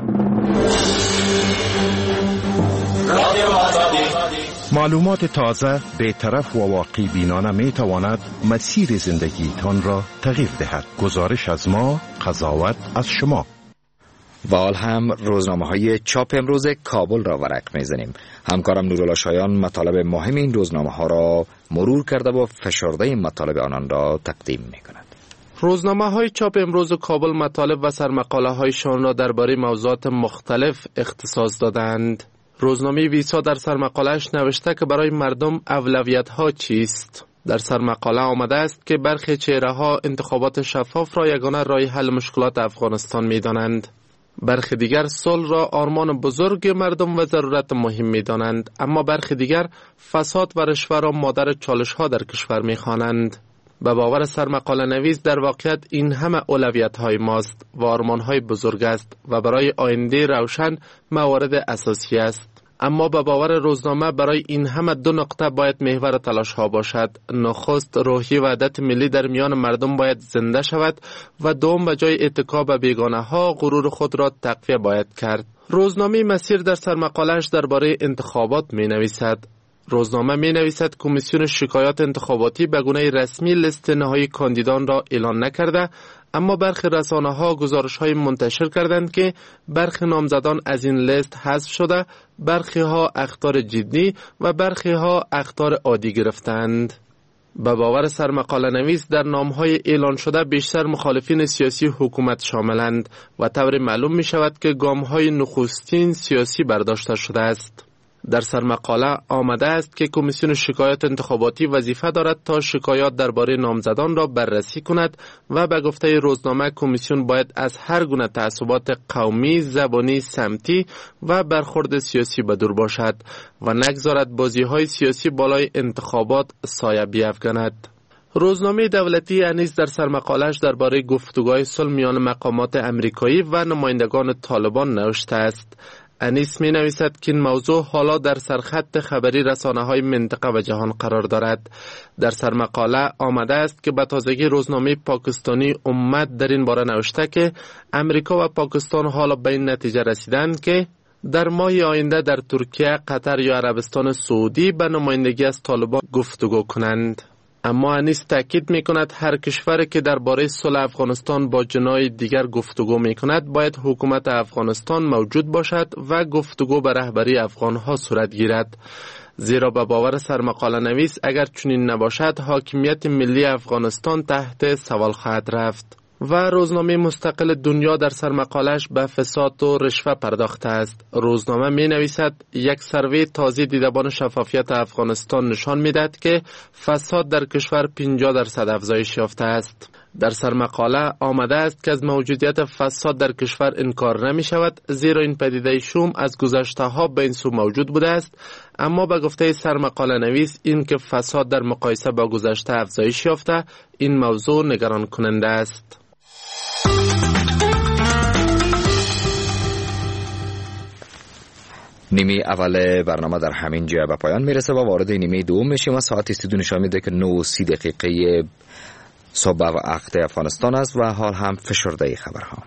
معلومات تازه بی‌طرف و واقعی بینانه می تواند مسیر زندگیتان را تغییر دهد. گزارش از ما، قضاوت از شما. و حال هم روزنامه های چاپ امروز کابل را ورق میزنیم. همکارم نورالله شایان مطالب مهم این روزنامه ها را مرور کرده و فشرده مطالب آنان را تقدیم می کند. روزنامه های چاپ امروز کابل مطالب و سرمقاله هایشان را درباره موضوعات مختلف اختصاص دادند. روزنامه ویسا در سرمقاله‌اش نوشته که برای مردم اولویت ها چیست؟ در سرمقاله آمده است که برخی چهره ها انتخابات شفاف را یگانه راه حل مشکلات افغانستان می دانند. برخی دیگر صلح را آرمان بزرگ مردم و ضرورت مهم می دانند، اما برخی دیگر فساد و رشوه را مادر چالش ها در کشور می خوانند. به باور سرمقاله نویس در واقعیت این همه اولویت های ماست و آرمان های بزرگ است و برای آینده روشن موارد اساسی است. اما به باور روزنامه برای این همه دو نقطه باید محور تلاش ها باشد. نخست روحی وحدت ملی در میان مردم باید زنده شود و دوم به جای اتکا به بیگانه ها غرور خود را تقویه باید کرد. روزنامه مسیر در سرمقاله‌اش درباره انتخابات می نویسد. روزنامه می نویسد کمیسیون شکایات انتخاباتی به گونه رسمی لیست نهایی کاندیدان را اعلان نکرده، اما برخی رسانه ها گزارش های منتشر کردند که برخی نامزدان از این لیست حذف شده، برخی ها اخطار جدی و برخی ها اخطار عادی گرفتند. به باور سرمقاله نویس در نامهای اعلان شده بیشتر مخالفین سیاسی حکومت شاملند و طور معلوم می شود که گام های نخستین سیاسی برداشته شده است. در سرمقاله آمده است که کمیسیون شکایات انتخاباتی وظیفه دارد تا شکایات درباره نامزدان را بررسی کند و به گفته روزنامه کمیسیون باید از هر گونه تعصبات قومی، زبانی، سمتی و برخورد سیاسی بدور باشد و نگذارد بازی‌های سیاسی بالای انتخابات سایه بیفکند. روزنامه دولتی انیس در سرمقاله‌اش درباره گفتگوهای صلح میان مقامات امریکایی و نمایندگان طالبان نوشته است. انیس می نویسد که این موضوع حالا در سرخط خبری رسانه های منطقه و جهان قرار دارد. در سرمقاله آمده است که به تازگی روزنامه پاکستانی امت در این باره نوشته که امریکا و پاکستان حالا به این نتیجه رسیدند که در ماه آینده در ترکیه، قطر یا عربستان سعودی به نمایندگی از طالبان گفتگو کنند. اما انیس تاکید می کند هر کشوری که درباره صلح افغانستان با جناح دیگر گفتگو می کند باید حکومت افغانستان موجود باشد و گفتگو به رهبری افغانها صورت گیرد. زیرا به باور سرمقاله نویس اگر چنین نباشد حاکمیت ملی افغانستان تحت سوال خواهد رفت. و روزنامه مستقل دنیا در سرمقالش به فساد و رشوه پرداخته است. روزنامه می نویسد یک سروی تازه دیدبان شفافیت افغانستان نشان می دهد که فساد در کشور پنجاه درصد افزایش یافته است. در سرمقاله آمده است که از موجودیت فساد در کشور انکار نمی شود، زیرا این پدیده شوم از گذشته ها به این سو موجود بوده است، اما به گفته سرمقاله نویس این که فساد در مقایسه با گذشته افزایش یافته، این موضوع نگران کننده است. نیمه اول برنامه در همین جا به پایان میرسه و وارد نیمه دوم میشیم و ساعت استودیو نشان میده که نه و سی دقیقه صبح و وقت افغانستان است و حال هم فشرده خبرها.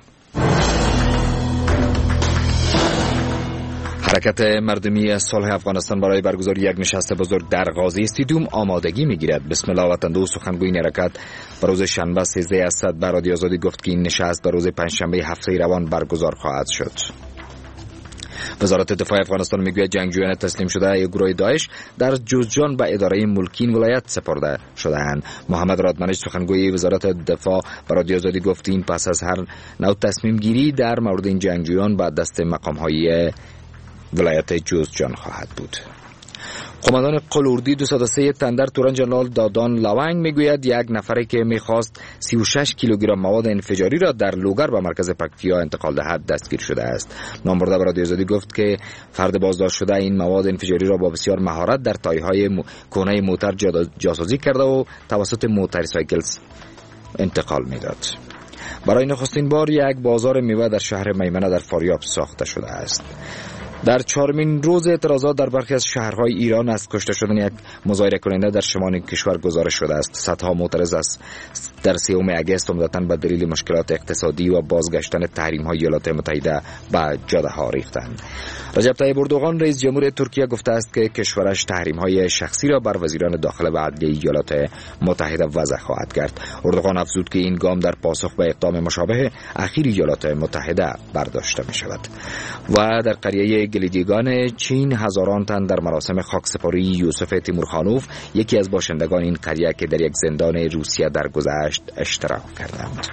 حرکت مردمی صلح افغانستان برای برگزاری یک نشست بزرگ در قاضی استادیوم آمادگی میگیرد. بسم الله وطن دوست سخنگوی این حرکت به روز شنبه سیزده اسد به رادیو آزادی گفت که این نشست به روز پنجشنبه هفته روان برگزار خواهد شد. وزارت دفاع افغانستان میگوید جنگجویان تسلیم شده یک گروه داعش در جوزجان به اداره ملکین ولایت سپرده شدهاند. محمد رادمنش سخنگوی وزارت دفاع به رادیو آزادی گفت این پس از هر نوع تصمیم گیری در مورد این جنگجویان به دست مقام های ولایت جوزجان خواهد بود. قماندان قلوردی دویست و سه تندر توران جنرال دادان لونگ میگوید یک نفری که میخواست سی و شش کیلوگرم مواد انفجاری را در لوگر به مرکز پکتیا انتقال دهد دستگیر شده است. نامبرده به رادیو آزادی گفت که فرد بازداشت شده این مواد انفجاری را با بسیار مهارت در تایهای م... کونه موتر جاسازی کرده و توسط موتورسایکل انتقال میداد. برای نخستین بار یک بازار میوه در شهر میمنه در فاریاب ساخته شده است. در چهارمین روز اعتراضات در برخی از شهرهای ایران از کشته شدن یک مظاهره کننده در شمال کشور گزارش شده است. صدها معترض است در سوم اگست عمدتاً به دلیل مشکلات اقتصادی و بازگشتن تحریم‌های ایالات متحده به جاده‌ها ریختند. رجب طیب اردوغان رئیس جمهور ترکیه گفته است که کشورش تحریم‌های شخصی را بر وزیران داخله و عدلیه ایالات متحده وضع خواهد کرد. اردوغان افزود که این گام در پاسخ به اقدام مشابه اخیر ایالات متحده برداشته می‌شود. و در قریه گلیدیگان چین هزاران تن در مراسم خاکسپاری یوسف تیمورخانوف، یکی از باشندگان این قریه که در یک زندان روسیه درگذشت، اشتراک کردند.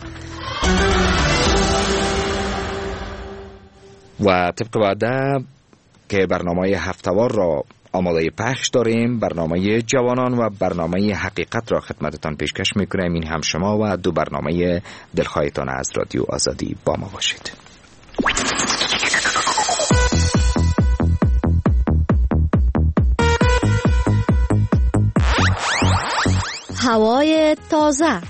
و طبق وعده که برنامه هفته‌وار را آماده پخش داریم، برنامه جوانان و برنامه حقیقت را خدمتتان پیشکش میکنیم. این هم شما و دو برنامه دلخواهتان از رادیو آزادی با ما باشید. هوای تازه،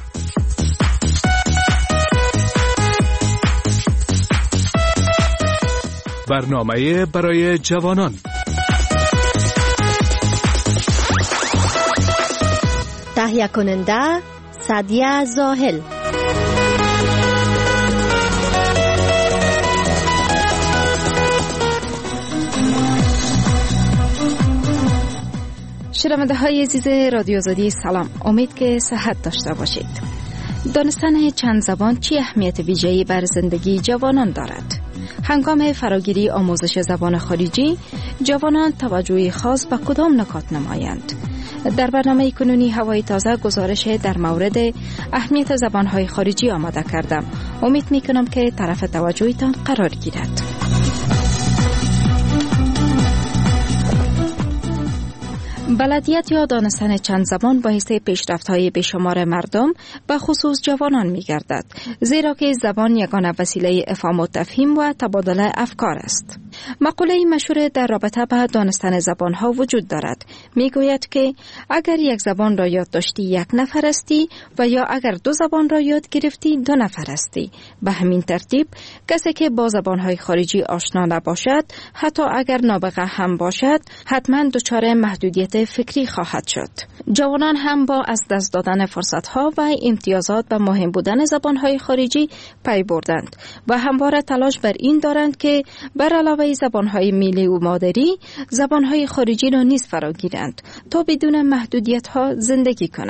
برنامه برای جوانان، تهیه کننده سعدیه زاهل. شنونده های عزیز رادیو آزادی سلام، امید که صحت داشته باشید. دانستن چند زبان چه اهمیت ویژه‌ای بر زندگی جوانان دارد؟ هنگام فراگیری آموزش زبان خارجی، جوانان توجه خاص به کدام نکات نمایند؟ در برنامه کنونی هوای تازه گزارش در مورد اهمیت زبانهای خارجی آماده کردم. امید می کنم که طرف توجهتان قرار گیرد. بلدیت یا دانستن چند زبان باعث پیشرفت‌های بیشمار مردم به خصوص جوانان می‌گردد، زیرا که زبان یگانه وسیله افهام و تفهیم و تبادل افکار است. مقوله مشهور در رابطه به دانستن زبان‌ها وجود دارد. می‌گوید که اگر یک زبان را یاد داشتی یک نفر هستی و یا اگر دو زبان را یاد گرفتی دو نفر هستی. به همین ترتیب کسی که با زبان‌های خارجی آشنا نباشد، حتی اگر نابغه هم باشد، حتما دچار محدودیت فکری خواهد شد. جوانان هم با از دست دادن فرصت‌ها و امتیازات به مهم بودن زبان‌های خارجی پی بردند و همواره تلاش بر این دارند که بر علاوه زبان‌های ملی و مادری، زبان‌های خارجی را نیز فراگیرند تا بدون محدودیت‌ها زندگی کنند.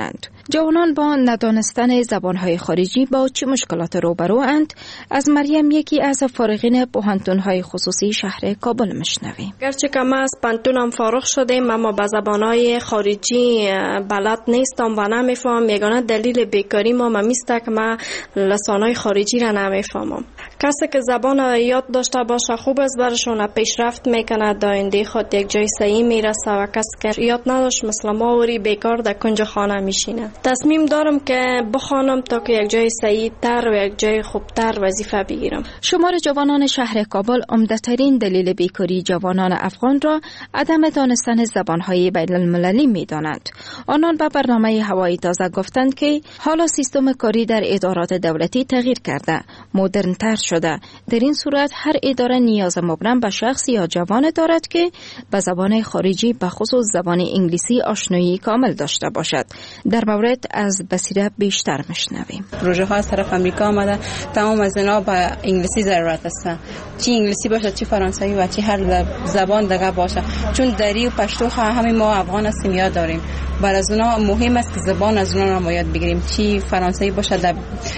جوانان با ندانستن زبانهای خارجی با چه مشکلات روبرو اند؟ از مریم یکی از فارغین پوهنتون‌های خصوصی شهر کابل میشنویم. گرچه که من از پانتونم فارغ شدم اما با زبانهای خارجی بلد نیستم و نمیفهم. یگانه دلیل بیکاری ما میسته که من لسانهای خارجی را نمیفهمم. کسی که زبان یاد داشته باشه خوب است، برشون پیشرفت میکنه، در آینده خود یک جای صحیح میرسه و کسی که یاد نداشت مثل ما اوری بیکار در کنج خانه میشینه. تصمیم دارم که بخوانم تا که یک جای صحیح تر و یک جای خوبتر وظیفه بگیرم. شمار جوانان شهر کابل عمده‌ترین دلیل بیکاری جوانان افغان را عدم دانستن زبانهای بین المللی میدانند. آنان به برنامه هوای تازه گفتند که حالا سیستم کاری در ادارات دولتی تغییر کرده، مدرن تر شده. در این صورت هر اداره نیاز مبرم به شخص یا جوان دارد که به زبان خارجی به خصوص زبان انگلیسی آشنایی کامل داشته باشد. در مورد از بصیره بیشتر میشنویم. پروژه ها از طرف امریکا آمده، تمام از اینا با انگلیسی ضرورت است. چی انگلیسی باشه، چی فرانسوی و چی هر زبان دیگه باشه، چون دری و پشتو همه ما افغان هستیم یاد داریم. برای از اونا مهم است که زبان از اونا رو یاد بگیریم. چی فرانسوی باشه، در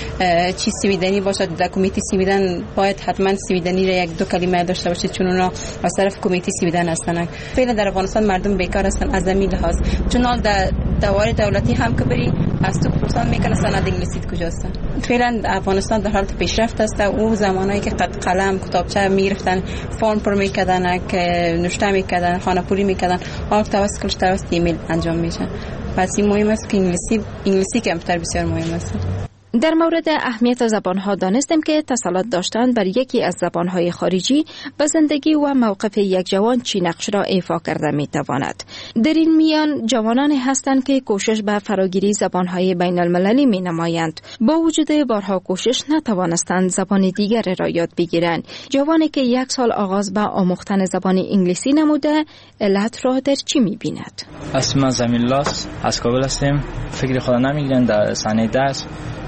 چی سویدنی باشه، در کمیته سویدن باید حتما سویدنی را یک دو کلمه داشته باشید، چون اونا از طرف کمیته سویدن هستن. فعلا در افغانستان مردم بیکار هستن از همین لحاظ، چون حال در دوار دولتی هم که بری از تو پرسان میکنه سند انگلیسی کجاست. فعلا افغانستان در حالت پیشرفت است. او زمانایی که قد قلم کتابچه میگرفتن، فرم پر میکردن، که نوشته میکردن، خانه پوری میکردن، حالا توسط کلش توسط ایمیل انجام میشه. پس این مهم است که انگلیسی انگلیسی کمتر بسیار مهم است. در مورد اهمیت زبانها دانستیم که تسلط داشتن بر یکی از زبانهای خارجی به زندگی و موقف یک جوان چی نقش را ایفا کرده می تواند. در این میان جوانانی هستند که کوشش به فراگیری زبانهای بین المللی می نمایند. با وجود بارها کوشش نتوانستند زبان دیگر را یاد بگیرند. جوانی که یک سال آغاز به آموختن زبان انگلیسی نموده، علت را در چی می بیند؟ اسم زمین لاس از کابل هستیم. فکر خود نمیگیرند در صحنه درس.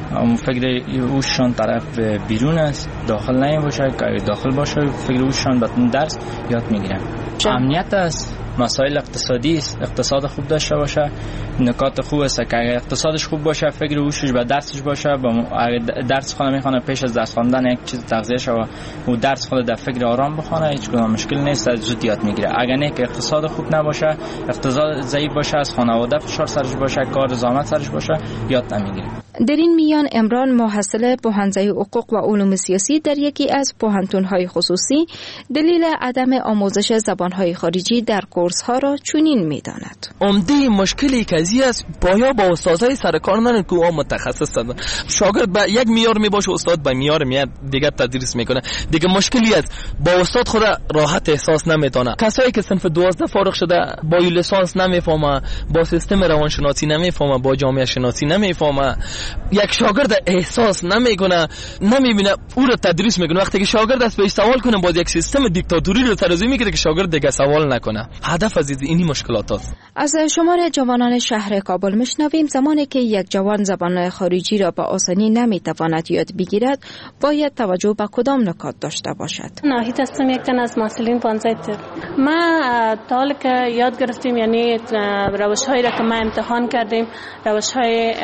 فکر اوشان طرف بیرون است، داخل نمی باشه، که داخل باشه فکر اوشان بطن درس یاد میگیرن. امنیت است، مسائل اقتصادی است، اقتصاد خوب داشته باشه نکات خوب است که اگر اقتصادش خوب باشه فکر اوشش به درسش باشه، اگر درس خونه میخونه پیش از درس خواندن یک چیز تغذیه شوه و درس خود در فکر آرام بخونه هیچ کدام مشکل نیست، از زود یاد میگیره. اگر نه که اقتصاد خوب نباشه، اقتصاد ضعیف باشه، از خانواده فشار سرش باشه، کار زحمت سرش باشه، یاد نمیگیره. در این میان عمران محصل پوهنځی حقوق و علوم سیاسی در یکی از پوهنتون‌های خصوصی دلیل عدم آموزش زبان‌های خارجی در کورس‌ها را چنین می‌داند. عمده مشکلی که است بایا با استادای سرکار نرن که او متخصص هستند. شاگرد به یک معیار میباشه، استاد به معیار میاد دیگه تدریس میکنه. دیگه مشکلی است با استاد خود راحت احساس نمیتونه. کسایی که صنف دوازده فارغ شده با لیسانس نمیفهمه، با سیستم روانشناسی نمیفهمه، با جامعه شناسی نمیفهمه، یک شاگرد احساس نمیکنه، نمیبینه، او رو تدریس میکنه. وقتی که شاگرد از پیش سوال کنه باز یک سیستم دیکتاتوری رو ترازی میکنه که شاگرد دیگه سوال نکنه. هدف از اینی مشکلات است. از شمار جوانان شهر کابل میشنویم زمانی که یک جوان زبان خارجی را به آسانی نمیتواند یاد بگیرد باید توجه به کدام نکات داشته باشد. ناهید هستم، یک تن از مسئولین پانزده تر. ما تا حالی که یاد گرفتیم، یعنی روش هایی را که ما امتحان کردیم، روش های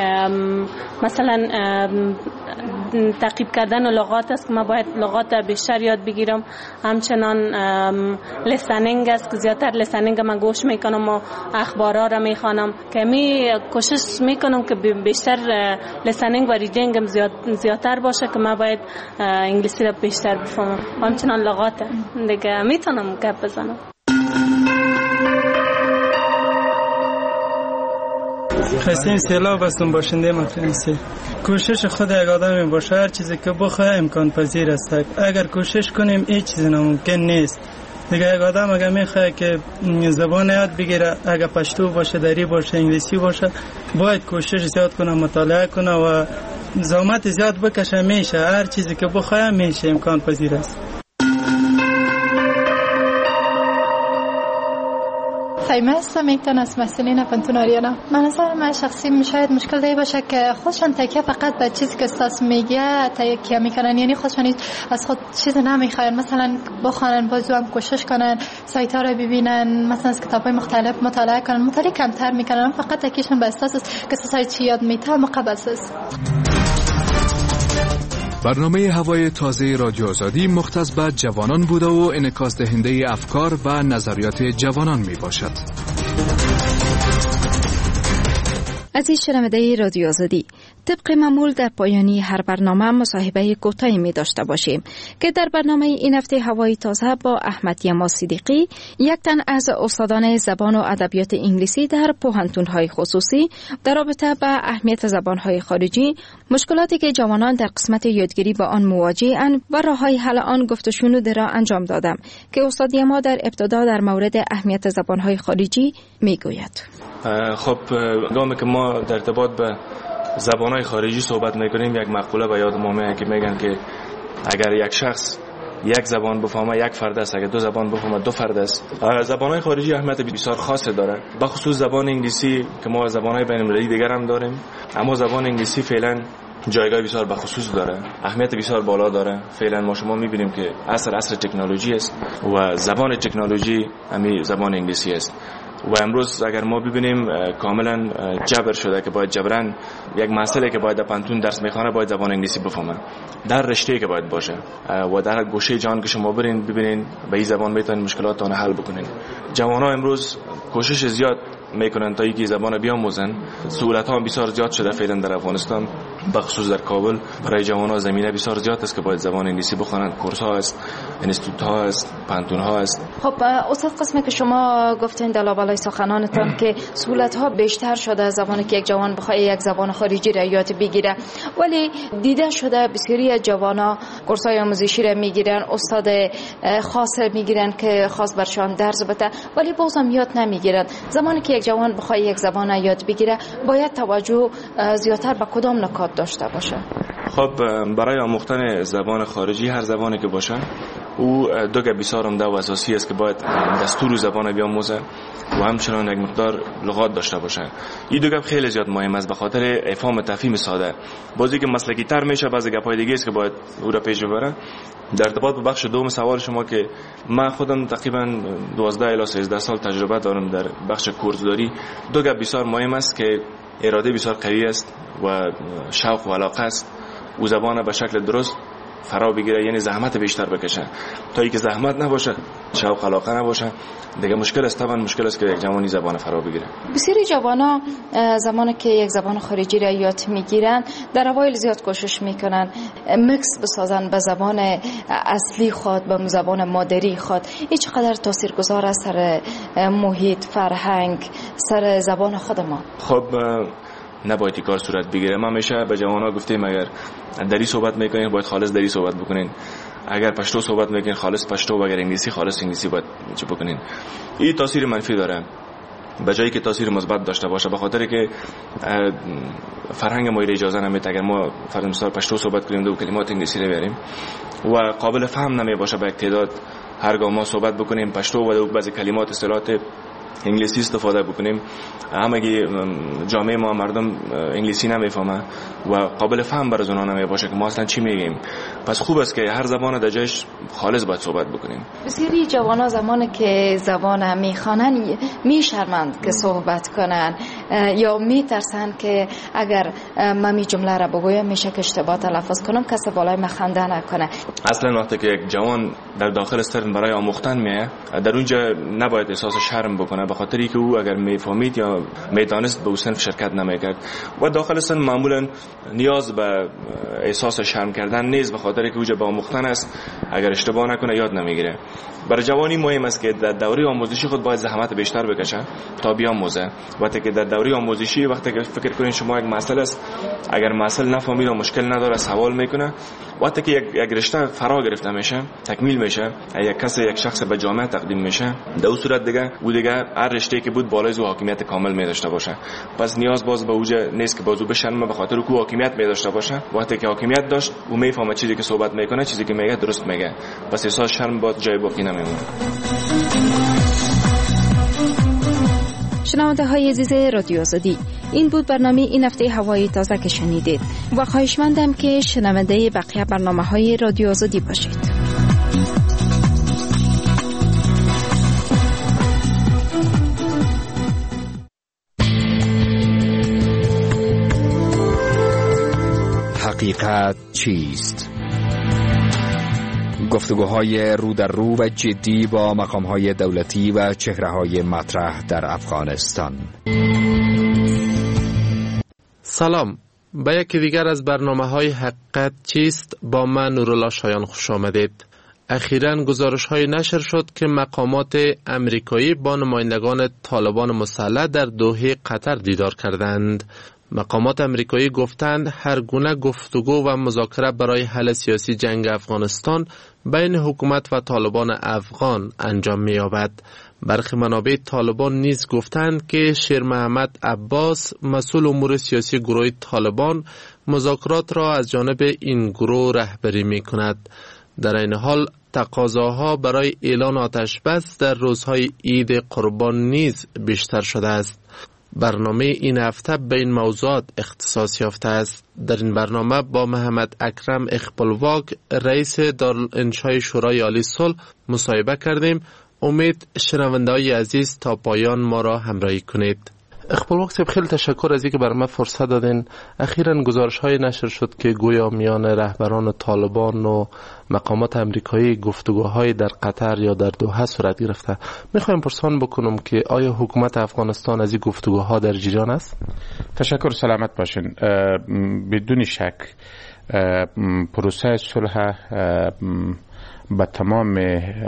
مثلا تعقیب کردن و لغات است که ما باید لغات بیشتر یاد بگیرم. همچنان لسنینگ است که زیادتر لسنینگ ما گوش میکنم و اخبارها را میخوانم که می کوشش میکنم که بیشتر لسنینگ و ریدینگم زیاد زیادتر باشه که ما باید انگلیسی را بیشتر بفهمم. همچنان لغات دیگه میتونم گپ بزنم. خواستیم سیلاب هستم، باشنده مفرنسی. کوشش خود یک آدم باشه، هر چیزی که بخواه امکان پذیر است. اگر کوشش کنیم هیچ چیزی ناممکن نیست. دیگه یک آدم اگر میخواه که زبان یاد بگیره، اگر پشتو باشه، دری باشه، انگلیسی باشه، باید کوشش زیاد کنه، مطالعه کنه و زحمت زیاد بکشه. میشه هر چیزی که بخواه میشه، امکان پذیر است. فیمس میتون از مسئولین پانتون آریانا. من نظر من شخصی شاید مشکل دی باشه که خودشان تکیه فقط به چیزی که استاد میگه تکیه میکنن، یعنی خودشان از خود چیز نمیخواین، مثلا بخونن، بازو هم کوشش کنن، سایت ها رو ببینن، مثلا از کتاب های مختلف مطالعه کنن، مطالعه کمتر میکنن، فقط تکیهشون به اساس که سایت چی یاد میده مقبض است. برنامه هوای تازه رادیو آزادی مختص به جوانان بوده و انعکاس دهنده افکار و نظریات جوانان می باشد. عزیز شنونده رادیو آزادی، طبق معمول در پایانی هر برنامه مصاحبه کوتاهی می داشته باشیم که در برنامه این هفته هوای تازه با احمد یما صدیقی، یک تن از استادان زبان و ادبیات انگلیسی در پوهنتون‌های خصوصی، در رابطه با اهمیت زبان‌های خارجی، مشکلاتی که جوانان در قسمت یادگیری با آن مواجه‌اند و راه‌های حل آن گفت و شنود را انجام دادم که استاد یما در ابتدا در مورد اهمیت زبان‌های خارجی میگوید. خب گامی که ما در ارتباط به زبان‌های خارجی صحبت میکنیم، یک مقوله به یاد ما میاد که میگن که اگر یک شخص یک زبان بفهمه یک فرد است، اگر دو زبان بفهمه دو فرد است. زبان‌های خارجی اهمیت بسیار خاصی داره، به خصوص زبان انگلیسی که ما زبان‌های بین‌المللی دیگر هم داریم، اما زبان انگلیسی فعلا جایگاه بسیار بخصوص داره، اهمیت بسیار بالا داره. فعلا ما شما می‌بینیم که عصر عصر تکنولوژی است و زبان تکنولوژی همین زبان انگلیسی است. و امروز اگر ما ببینیم کاملا جبر شده که باید جبران یک مسئله که باید در پانتون درس میخوانه باید زبان انگلیسی بفهمه در رشته که باید باشه و در گوشه جان که شما برین ببینین به این زبان میتونین مشکلاتتون حل بکنین. جوانان امروز کوشش زیاد میکنن تا اینکه زبان بیاموزن. سهولت ها بسیار زیاد شده فعلا در افغانستان، بخصوص در کابل برای جوانان زمینه بسیار زیاد است که باید زبان انگلیسی بخونن. کورس ها است، انستیتوت ها است، پانتون ها است. خب استاد، قسمی که شما گفتین در لابلای سخنانتان که سهولت ها بیشتر شده زبانی که یک جوان بخواد یک زبان خارجی را یاد بگیره، ولی دیده شده بسیاری از جوانا کورس های آموزشی را میگیرن، استاد خاص میگیرن که خاص برشان درس بده، ولی بازم یاد نمیگیرن. زمانی که یک جوان بخواد یک زبان یاد بگیره باید توجه زیادتر به کدام نکات داشته باشه؟ خب برای آموختن زبان خارجی، هر زبانی که باشه، او دو گپ بسیار عمده و اساسی است که باید دستور زبان بیاموزه و همچنان یک مقدار لغات داشته باشه. این دو گپ خیلی زیاد مهم است به خاطر افهام تفهیم ساده. بازی که مسلکی تر میشه، بعضی گپ‌های دیگه است که باید او را پیش ببره. در ارتباط با بخش دوم سوال شما که من خودم تقریبا دوازده الی سیزده سال تجربه دارم در بخش کورسداری، دو گپ بسیار مهم است که اراده بسیار قوی است و شوق و علاقه است او زبان به شکل درست فرا بگیره، یعنی زحمت بیشتر بکشه. تا اینکه زحمت نباشه، شوق علاقه نباشه، دیگه مشکل است. طبعا مشکل است که یک جوانی زبان فرا بگیره. بسیاری جوانا زمانی که یک زبان خارجی را یاد میگیرن در اوایل زیاد کوشش میکنن مکس بسازن به زبان اصلی خود، به زبان مادری خود. این چقدر تاثیرگذار است سر محیط، فرهنگ، سر زبان خود ما؟ خب نباید این کار صورت بگیره. ما همیشه به جوانا گفتیم اگر دری صحبت میکنین باید خالص دری صحبت بکنین، اگر پشتو صحبت میکنین خالص پشتو، و اگر انگلیسی خالص انگلیسی باید چه بکنین. این تاثیر منفی داره به جایی که تاثیر مثبت داشته باشه، به خاطر که فرهنگ ما اجازه نمیده اگر ما فرض مثال پشتو صحبت کنیم دو کلمات انگلیسی رو بیاریم و قابل فهم نمی باشه به یک تعداد. هرگاه ما صحبت بکنیم پشتو و دو بعضی کلمات اصطلاحات انگلیسی استفاده بکنیم، همگی جامعه ما مردم انگلیسی نمیفهمه و قابل فهم برای اونها نمی باشه که ما اصلا چی میگیم. پس خوب است که هر زبان در جایش خالص باید صحبت بکنیم. بسیاری جوانا زمانی که زبان میخوانن میشرمند که صحبت کنن یا میترسن که اگر من می جمله را بگویم میشه که اشتباه تلفظ کنم کسی بالای من خنده نکنه. اصلا وقتی که یک جوان در داخل استرن برای آموختن میه، در اونجا نباید احساس شرم بکنه به خاطر اینکه او اگر میفهمید یا میدانست به اون صنف شرکت نمیکرد. و داخل استرن معمولا نیاز به احساس شرم کردن نیست به خاطر که اونجا به آموختن است، اگر اشتباه نکنه یاد نمیگیره. برای جوانی مهم است که در دوره آموزشی خود باید زحمت بیشتر بکشه تا بیاموزه. وقتی که در دوره آموزشی وقتی که فکر کنین شما یک مسئله است، اگر مسئله نفهمید و مشکل نداره سوال میکنه، وقتی که یک, یک رشته فرا گرفته میشه تکمیل میشه، یک کس یک شخص به جامعه تقدیم میشه، در اون صورت دیگه او دیگه هر رشته که بود بالای زو حاکمیت کامل می داشته باشه. پس نیاز باز به اوجه نیست که بازو بشرمه به خاطر که حاکمیت می داشته باشه. وقتی که حاکمیت داشت او میفهمه چیزی که صحبت میکنه، چیزی که میگه درست میگه. پس احساس شرم باز جای باقی نمیمونه. شنونده های عزیز رادیو آزادی، این بود برنامه این هفته هوای تازه که شنیدید و خواهشمندم که شنونده بقیه برنامه های رادیو آزادی باشید. حقیقت چیست؟ گفتگوهای رو در رو و جدی با مقامهای دولتی و چهره‌های مطرح در افغانستان. سلام، به یکی دیگر از برنامه‌های حقیقت چیست با من نورالله شایان خوش آمدید. اخیراً گزارش‌های نشر شد که مقامات امریکایی با نمایندگان طالبان مسلح در دوحه قطر دیدار کردند. مقامات امریکایی گفتند هر گونه گفتگو و مذاکره برای حل سیاسی جنگ افغانستان بین حکومت و طالبان افغان انجام می‌یابد. برخی منابع طالبان نیز گفتند که شیر محمد عباس مسئول امور سیاسی گروه طالبان مذاکرات را از جانب این گروه رهبری می‌کند. در این حال تقاضاها برای اعلان آتش بس در روزهای عید قربان نیز بیشتر شده است. برنامه این هفته به این موضوعات اختصاص یافته است. در این برنامه با محمد اکرم اقبالواک، رئیس دارالانشای شورای عالی صلح مصاحبه کردیم. امید شنونده‌های عزیز تا پایان ما را همراهی کنید. اقبالواک صاحب، خیلی تشکر از اینکه برای من فرصت دادین. اخیراً گزارش‌های نشر شد که گویا میان رهبران طالبان و مقامات امریکایی گفتگوهای در قطر یا در دوحه صورت گرفته. میخوایم پرسان بکنم که آیا حکومت افغانستان از این گفتگوها در جریان است؟ تشکر، سلامت باشین. بدون شک پروسه صلح به تمام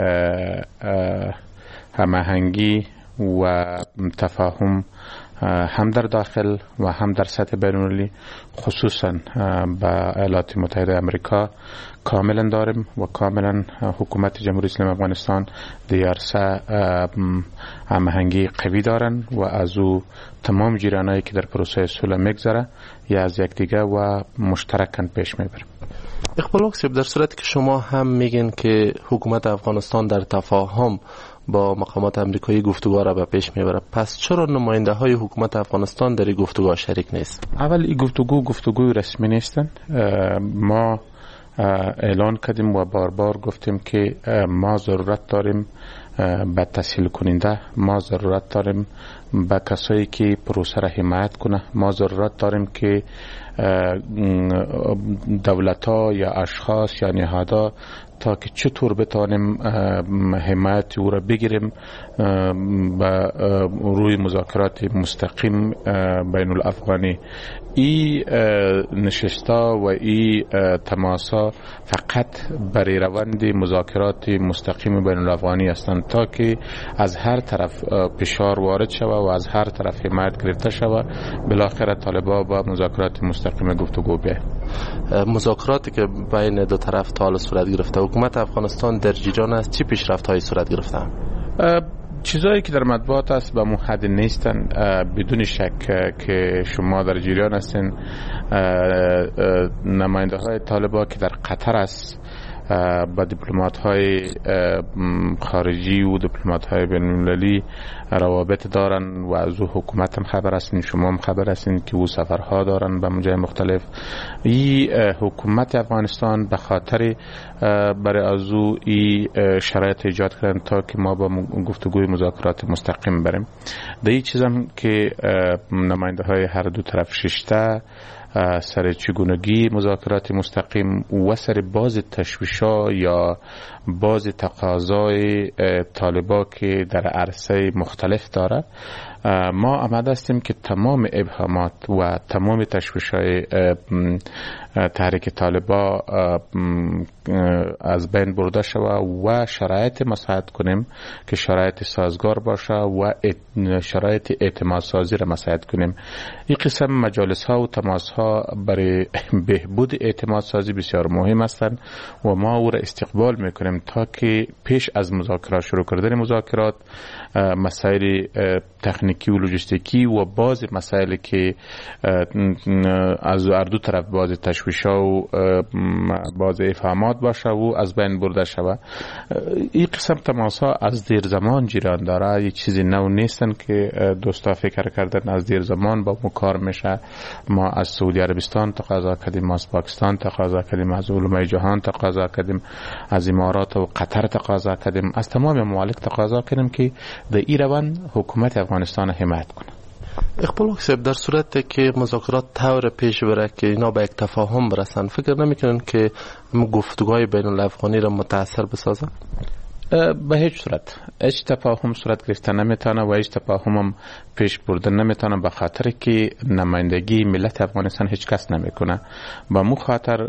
هماهنگی و تفاهم هم در داخل و هم در سطح بین‌المللی خصوصا با ایالات متحده آمریکا کاملا داریم و کاملا حکومت جمهوری اسلامی افغانستان دیارسه هماهنگی قوی دارن و از او تمام جیرانایی که در پروسه صلح میگذره یا از یکدیگه و مشترکاً پیش میبریم. اقبالواک صاحب، در صورتی که شما هم میگین که حکومت افغانستان در تفاهم با مقامات امریکایی گفتگوها را به پیش میبره، پس چرا نماینده های حکومت افغانستان در این گفتگوها شریک نیست؟ اول این گفتگو گفتگوی رسمی نیستن. ما اعلان کردیم و بار بار گفتیم که ما ضرورت داریم به تسهیل کننده، ما ضرورت داریم به کسایی که پروسه را حمایت کنه، ما ضرورت داریم که دولت‌ها یا اشخاص یا نهادها تا که چطور بتانیم حمایت او را بگیریم به روی مذاکرات مستقیم بین الافغانی. ای نشستا و ای تماسا فقط برای روند مذاکرات مستقیم بین الافغانی هستند تا که از هر طرف فشار وارد شود و از هر طرف حمایت گرفته شود، بالاخره طالبان با مذاکرات مستقیم گفتگو بیاید. مذاکراتی که بین دو طرف تا حالا صورت گرفته، حکومت افغانستان در جریان است؟ چه پیشرفت‌هایی صورت گرفته؟ چیزایی که در مطبوعات است به حد نیستن. بدون شک که شما در جریان هستین، نماینده های طالبان که در قطر است با دیپلمات های خارجی و دیپلمات های بین المللی روابط دارن و از او حکومت هم خبر هستین، شما هم خبر هستین که او سفرها دارن به جای مختلف. این حکومت افغانستان به خاطر برای از او این شرایط ایجاد کردن تا که ما با گفتگوی مذاکرات مستقیم بریم. در این چیز هم که نماینده های هر دو طرف ششته سر چگونگی مذاکرات مستقیم و سر باز تشویش‌ها یا باز تقاضای طالبان که در عرصه مختلف داره، ما آماده هستیم که تمام ابهامات و تمام تشویش‌های تحریک طالبان از بین برده شود و شرایط مساعد کنیم که شرایط سازگار باشه و شرایط اعتماد سازی را مساعد کنیم. این قسم مجالس ها و تماس ها برای بهبود اعتماد سازی بسیار مهم هستند و ما او را استقبال میکنیم باشیم تا که پیش از مذاکرات شروع کردن مذاکرات مسائل تکنیکی و لوجستیکی و بعض مسائلی که از هر دو طرف بعض تشویش‌ها و بعض افهامات باشه و از بین برده شود. این قسم تماس‌ها از دیر زمان جریان داره، یک چیزی نو نیستن که دوستا فکر کردن از دیر زمان با مکار میشه. ما از سعودی عربستان تقاضا کردیم، از پاکستان تقاضا کردیم، از علمای جهان تقاضا کردیم، از امارات و قطر تقاضا کردیم، از تمام ممالک تقاضا کردیم که در این روند حکومت افغانستان حمایت کنه. اقبال حساب در صورت که مذاکرات طور پیش بره که اینا به یک تفاهم برسن، فکر نمیکنن که گفتگوهای بین الافغانی را متاثر بسازن؟ به هیچ صورت هیچ تفاهم صورت گرفتن نمیتونه و هیچ تفاهم هم پیش بردن نمیتونه، به خاطر که نمایندگی ملت افغانستان هیچ کس نمیکنه. با مو خاطر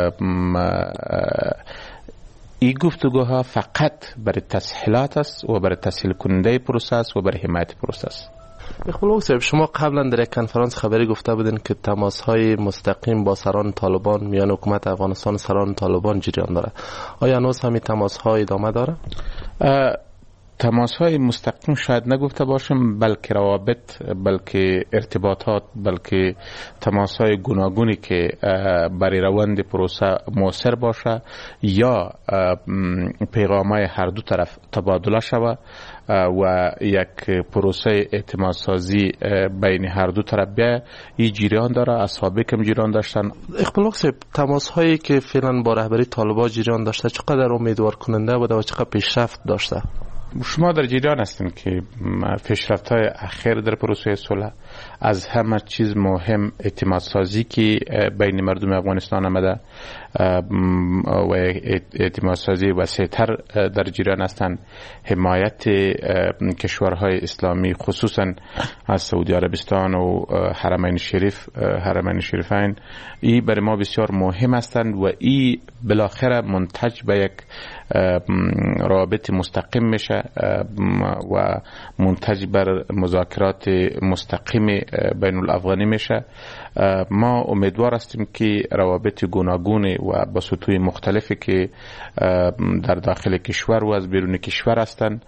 این گفتگوها فقط برای تسهیلات است و برای تسهیل کننده پروسس و برای حمایت پروسس. اقبال صاحب، شما قبلا در یک کنفرانس خبری گفته بودین که تماس‌های مستقیم با سران طالبان میان حکومت افغانستان و سران طالبان جریان داره. آیا هنوز همین تماس‌ها ادامه داره؟ تماس‌های مستقیم شاید نگفته باشم، بلکه روابط، بلکه ارتباطات، بلکه تماس‌های گوناگونی که برای روند پروسه مؤثر باشه یا پیغام‌های هر دو طرف تبادله شود و یک پروسه اعتماد سازی بین هر دو طرف بیا، این جریان داره. اصحابی کم جریان داشتن. اقبال صاحب، تماس هایی که فعلا با رهبری طالبان جریان داشته چقدر امیدوار کننده بوده و چقدر پیشرفت داشته؟ شما در جریان هستین که پیشرفت های اخیر در پروسه صلح از همه چیز مهم اعتماد سازی که بین مردم افغانستان آمده و اعتماد سازی وسیع‌تر در جریان هستند. حمایت کشورهای اسلامی خصوصا از سعودی عربستان و حرمین شریف حرمین شریفین این برای ما بسیار مهم هستند و این بالاخره منتج به یک رابط مستقیم میشه و منتج بر مذاکرات مستقیم بین الافغانی میشه. ما امیدوار هستیم که روابط گوناگون و با سطوح مختلفی که در داخل کشور و از بیرون کشور هستند،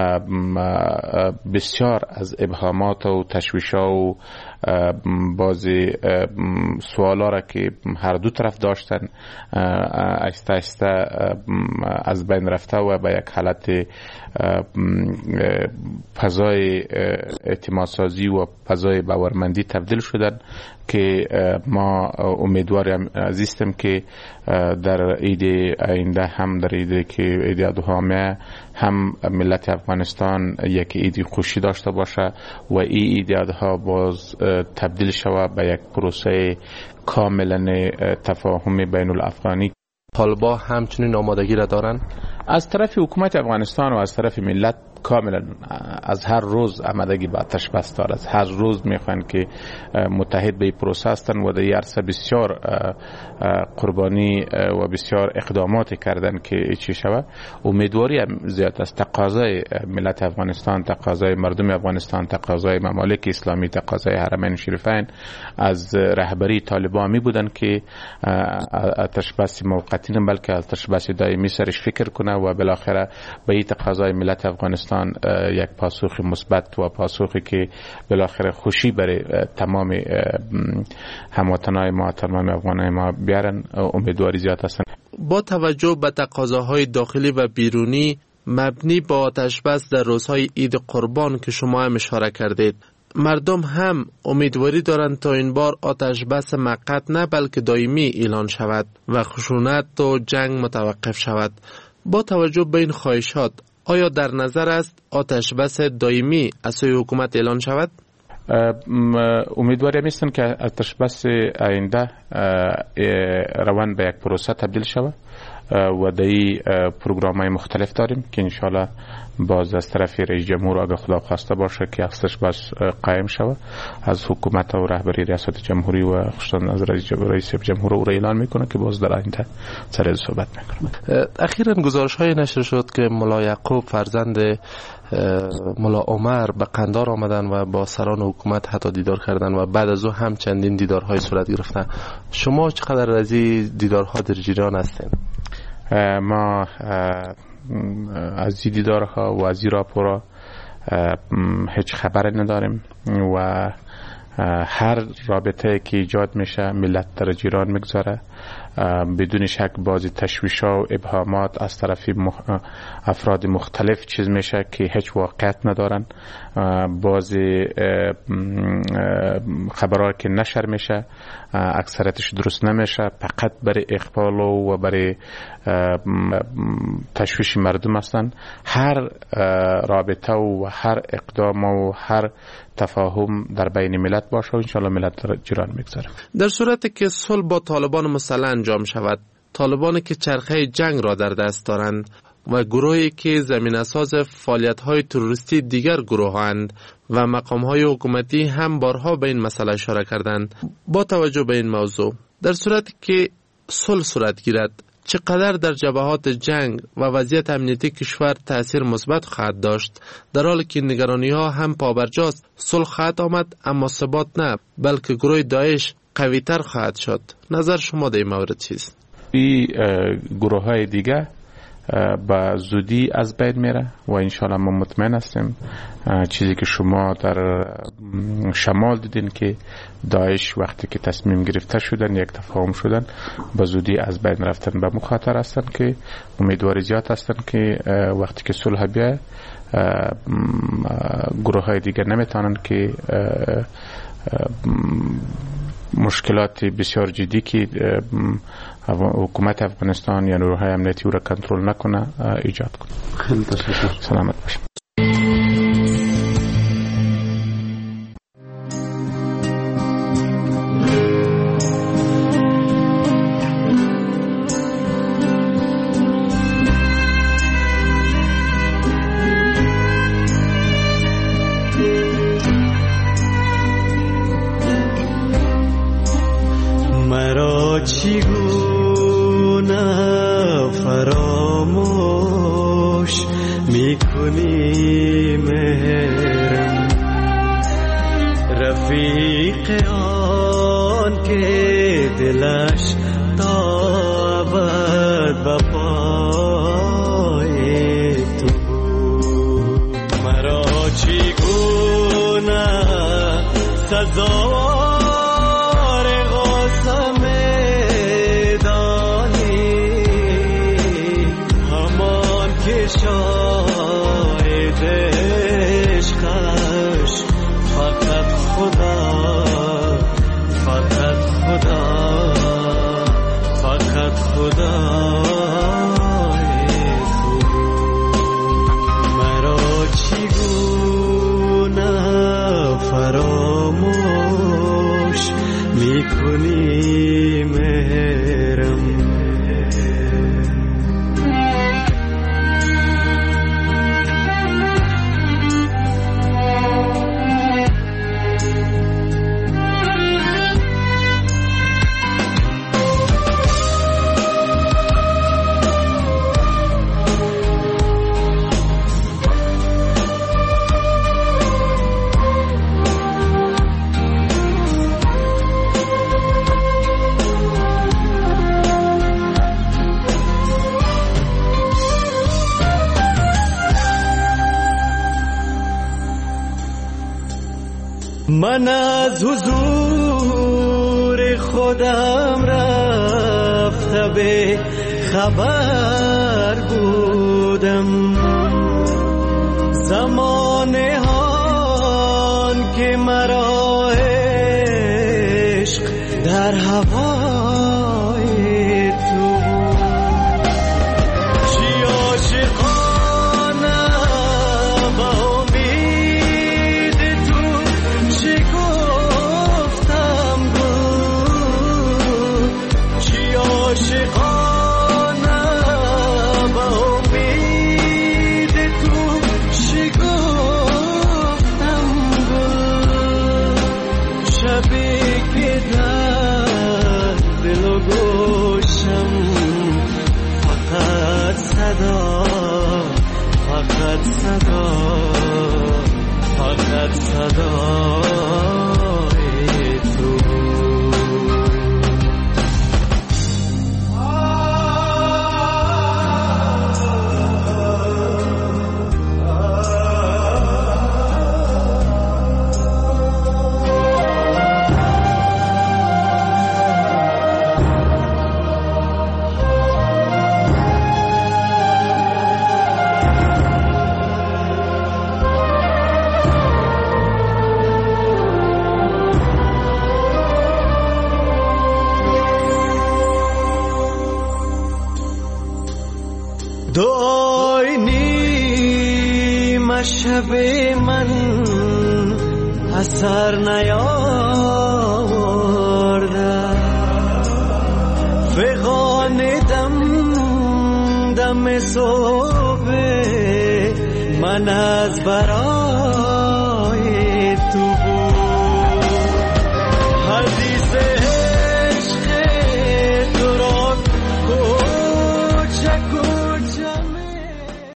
بسیار از ابهامات و تشویش‌ها و بعضی سوالا را که هر دو طرف داشتن آهسته آهسته از بین رفته و به یک حالت فضای اعتماد سازی و فضای باورمندی تبدیل شدن که ما امیدواریم عزیزم که در عید آینده هم در عید که عید اضحی هم ملت افغانستان یک عید خوشی داشته باشه و این عید اضحی باز تبدیل شود به یک پروسه کاملا تفاهم بین الافغانی. طالبان همچنین آمادگی را دارن از طرف حکومت افغانستان و از طرف ملت کاملا از هر روز آمادگی به آتش بس دارد. از هر روز میخوان که متحد به این پروسه هستند و در این عرصه بسیار قربانی و بسیار اقدامات کردن که چی شود. امیدواری زیاد است. تقاضای ملت افغانستان، تقاضای مردم افغانستان، تقاضای ممالک اسلامی، تقاضای حرمین شریفین از رهبری طالبان می بودن که آتش بس موقتی نه بلکه آتش بس دائمی سرش فکر کنه و بالاخره به این تقاضای ملت افغانستان یک پاسخ مثبت و پاسخی که بالاخره خوشی برای تمام هموطنان ما، تمام افغانان ما بیارن، امیدواری زیاد هستن. با توجه به تقاضاهای داخلی و بیرونی مبنی با آتش بس در روزهای عید قربان که شما هم اشاره کردید، مردم هم امیدواری دارند تا این بار آتش بس موقت نه بلکه دائمی اعلان شود و خشونت و جنگ متوقف شود. با توجه به این خواهشات آیا در نظر است آتش بس دائمی از سوی حکومت اعلان شود؟ امیدواریم هستند که آتش بس آینده روان به یک پروسه تبدیل شود و در این پروگرام های مختلف داریم که انشاءالله باز از طرف رئیس جمهور اگر خدا خواسته باشه که آتش بس قائم شود از حکومت و رهبری ریاست جمهوری و خصوصا از رئیس جمهور او را اعلان میکنه که باز در آینده سر صحبت میکنه. اخیراً گزارش های نشر شد که ملا یعقوب فرزند ملا عمر به قندار آمدن و با سران حکومت حتی دیدار کردن و بعد از او هم چندین دیدارهای صورت گرفتن. شما چقدر از این دیدارها در جریان هستین؟ ما از دیدارها و از راپورها هیچ خبر نداریم و هر رابطه که ایجاد میشه ملت در جیران میگذاره. بدون شک بازی تشویش ها و ابهامات از طرف مخ... افراد مختلف چیز میشه که هیچ واقعیت ندارن. بازی خبرها که نشر میشه اکثرتش درست نمیشه، فقط برای اخبار و برای تشویش مردم هستن. هر رابطه و هر اقدام و هر تفاهم در بین ملت باشه و انشاءالله ملت در جیران میگذاره. در صورتی که صلح با طالبان مسلح انجام شود، طالبانی که چرخه جنگ را در دست دارند و گروهی که زمینه ساز فعالیت‌های تروریستی دیگر گروه‌اند و مقام‌های حکومتی هم بارها به این مسئله اشاره کردند. با توجه به این موضوع، در صورتی که صلح صورت گیرد، چقدر در جبهات جنگ و وضعیت امنیتی کشور تأثیر مثبت خواهد داشت، در حالی که نگرانی‌ها هم پابرجاست؟ صلح خواهد آمد اما ثبات نه، بلکه گروه داعش قوی‌تر خواهد شد. نظر شما در این مورد چیست؟ این گروه های دیگه با زودی از بین میره و انشاءالله ما مطمئن هستیم چیزی که شما در شمال دیدین که داعش وقتی که تصمیم گرفته شدن یک تفاهم شدن با زودی از بین رفتن. به مخاطر هستن که امیدوار زیاد هستن که وقتی که صلح بیه گروه های دیگه نمیتونن که مشکلات بسیار جدی که حکومت افغانستان یا نیروهای امنیتی او را کنترل نکنه ایجاد کنه. خیلی تشکر. سلامت باشید. چگونه فراموش میکنی مهرم، رفیق آن که دلش تا ابد به پای تو بود. مرا چگونه سزا من از حضور خودم رفته به خبر بودم، زمانه هان که مرا عشق در هوای تو چی عاشقانه با امید تو چی گفتم بود، چی عاشقانه با امید تو چی گفتم بود، شبی که در دل و گوشم فقط صدا فقط صدا فقط صدای تو. وای نیم شب من اثر نیاورده فغان دم دم صبح من از برای